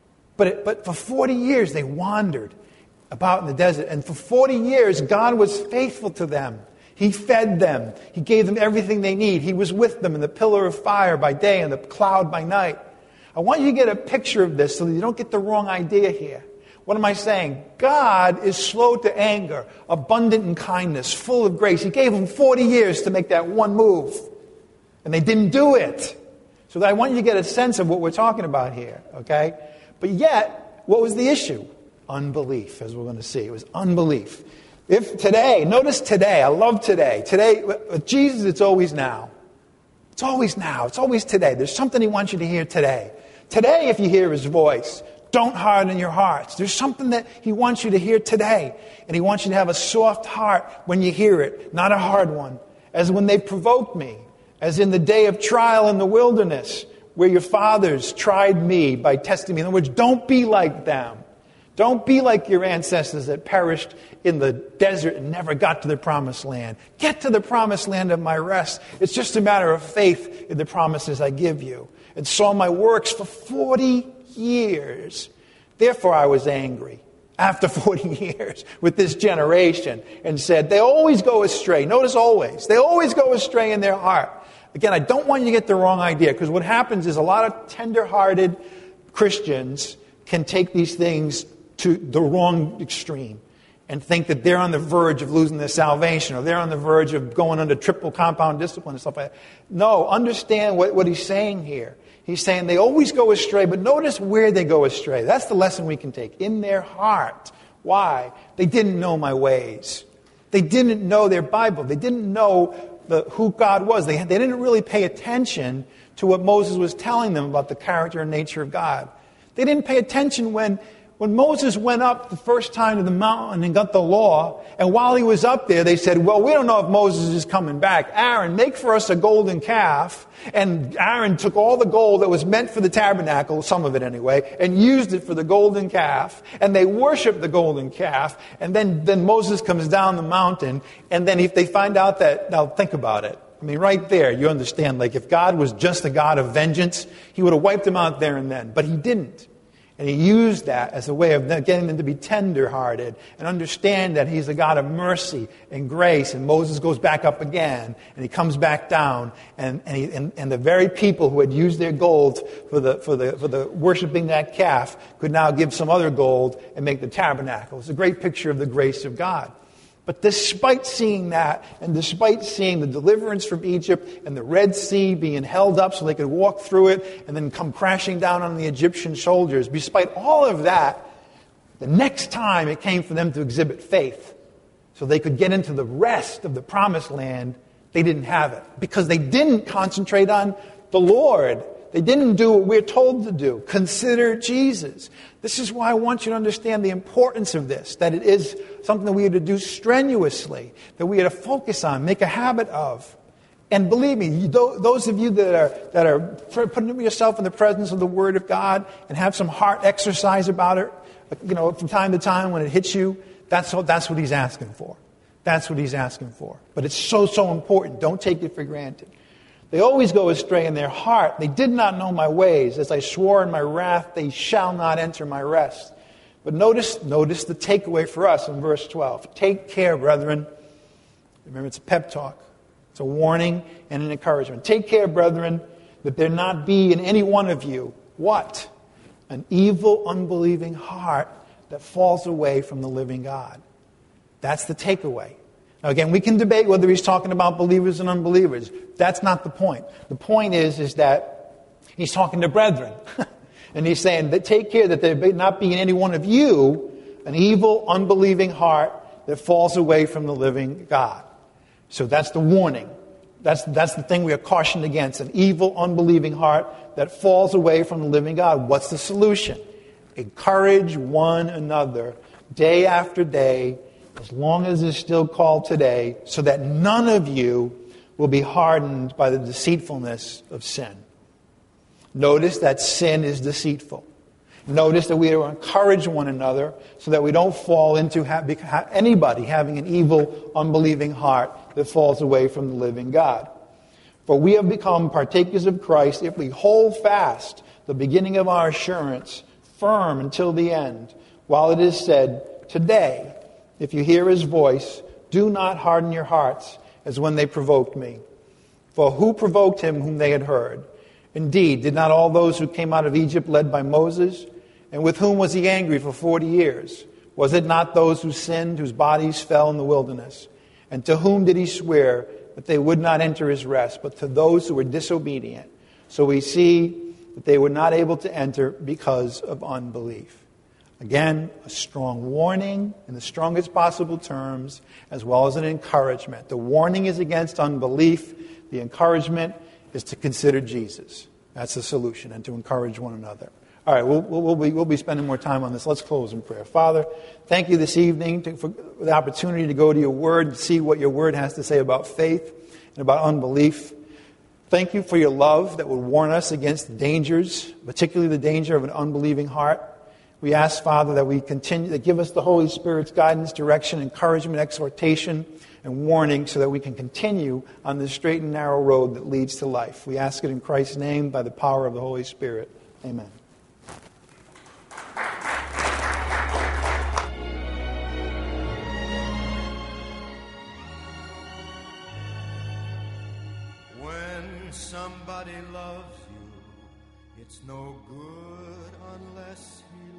But for 40 years they wandered about in the desert. And for 40 years, God was faithful to them. He fed them. He gave them everything they need. He was with them in the pillar of fire by day and the cloud by night. I want you to get a picture of this so that you don't get the wrong idea here. What am I saying? God is slow to anger, abundant in kindness, full of grace. He gave them 40 years to make that one move. And they didn't do it. So I want you to get a sense of what we're talking about here. Okay? But yet, what was the issue? Unbelief, as we're going to see. It was unbelief. If today, notice today, I love today. Today, with Jesus, it's always now. It's always now. It's always today. There's something He wants you to hear today. Today, if you hear His voice, don't harden your hearts. There's something that He wants you to hear today. And He wants you to have a soft heart when you hear it, not a hard one. As when they provoked me, as in the day of trial in the wilderness, where your fathers tried me by testing me. In other words, don't be like them. Don't be like your ancestors that perished in the desert and never got to the promised land. Get to the promised land of my rest. It's just a matter of faith in the promises I give you. And saw my works for 40 years. Therefore I was angry after 40 years with this generation and said, they always go astray. Notice always. They always go astray in their heart. Again, I don't want you to get the wrong idea, because what happens is a lot of tender-hearted Christians can take these things to the wrong extreme and think that they're on the verge of losing their salvation, or they're on the verge of going under triple compound discipline and stuff like that. No, understand what he's saying here. He's saying they always go astray, but notice where they go astray. That's the lesson we can take. In their heart. Why? They didn't know my ways. They didn't know their Bible. They didn't know who God was. They didn't really pay attention to what Moses was telling them about the character and nature of God. They didn't pay attention when Moses went up the first time to the mountain and got the law, and while he was up there, they said, well, we don't know if Moses is coming back. Aaron, make for us a golden calf. And Aaron took all the gold that was meant for the tabernacle, some of it anyway, and used it for the golden calf. And they worshiped the golden calf. And then Moses comes down the mountain, and then if they find out that, now think about it. I mean, right there, you understand, like if God was just a God of vengeance, He would have wiped them out there and then. But He didn't. And He used that as a way of getting them to be tender-hearted and understand that He's a God of mercy and grace. And Moses goes back up again, and he comes back down, and the very people who had used their gold for the worshiping that calf could now give some other gold and make the tabernacle. It's a great picture of the grace of God. But despite seeing that, and despite seeing the deliverance from Egypt and the Red Sea being held up so they could walk through it and then come crashing down on the Egyptian soldiers, despite all of that, the next time it came for them to exhibit faith so they could get into the rest of the promised land, they didn't have it. Because they didn't concentrate on the Lord. They didn't do what we're told to do. Consider Jesus. This is why I want you to understand the importance of this, that it is something that we are to do strenuously, that we are to focus on, make a habit of. And believe me, those of you that are putting yourself in the presence of the Word of God and have some heart exercise about it, you know, from time to time when it hits you, that's what He's asking for. That's what He's asking for. But it's so important. Don't take it for granted. They always go astray in their heart. They did not know my ways. As I swore in my wrath, they shall not enter my rest. But notice the takeaway for us in verse 12. Take care, brethren. Remember, it's a pep talk. It's a warning and an encouragement. Take care, brethren, that there not be in any one of you, what? An evil, unbelieving heart that falls away from the living God. That's the takeaway. Now again, we can debate whether he's talking about believers and unbelievers. That's not the point. The point is that he's talking to brethren. And he's saying that take care that there may not be in any one of you an evil, unbelieving heart that falls away from the living God. So that's the warning. That's the thing we are cautioned against, an evil, unbelieving heart that falls away from the living God. What's the solution? Encourage one another day after day, as long as it's still called today, so that none of you will be hardened by the deceitfulness of sin. Notice that sin is deceitful. Notice that we are to encourage one another so that we don't fall into anybody having an evil, unbelieving heart that falls away from the living God. For we have become partakers of Christ if we hold fast the beginning of our assurance firm until the end, while it is said, today, if you hear his voice, do not harden your hearts as when they provoked me. For who provoked him whom they had heard? Indeed, did not all those who came out of Egypt led by Moses? And with whom was he angry for 40 years? Was it not those who sinned, whose bodies fell in the wilderness? And to whom did he swear that they would not enter his rest, but to those who were disobedient? So we see that they were not able to enter because of unbelief. Again, a strong warning in the strongest possible terms, as well as an encouragement. The warning is against unbelief. The encouragement is to consider Jesus. That's the solution, and to encourage one another. All right, we'll be spending more time on this. Let's close in prayer. Father, thank you this evening for the opportunity to go to your word and see what your word has to say about faith and about unbelief. Thank you for your love that would warn us against the dangers, particularly the danger of an unbelieving heart. We ask, Father, that we continue to give us the Holy Spirit's guidance, direction, encouragement, exhortation, and warning so that we can continue on this straight and narrow road that leads to life. We ask it in Christ's name by the power of the Holy Spirit. Amen.
When somebody loves you, it's no good unless he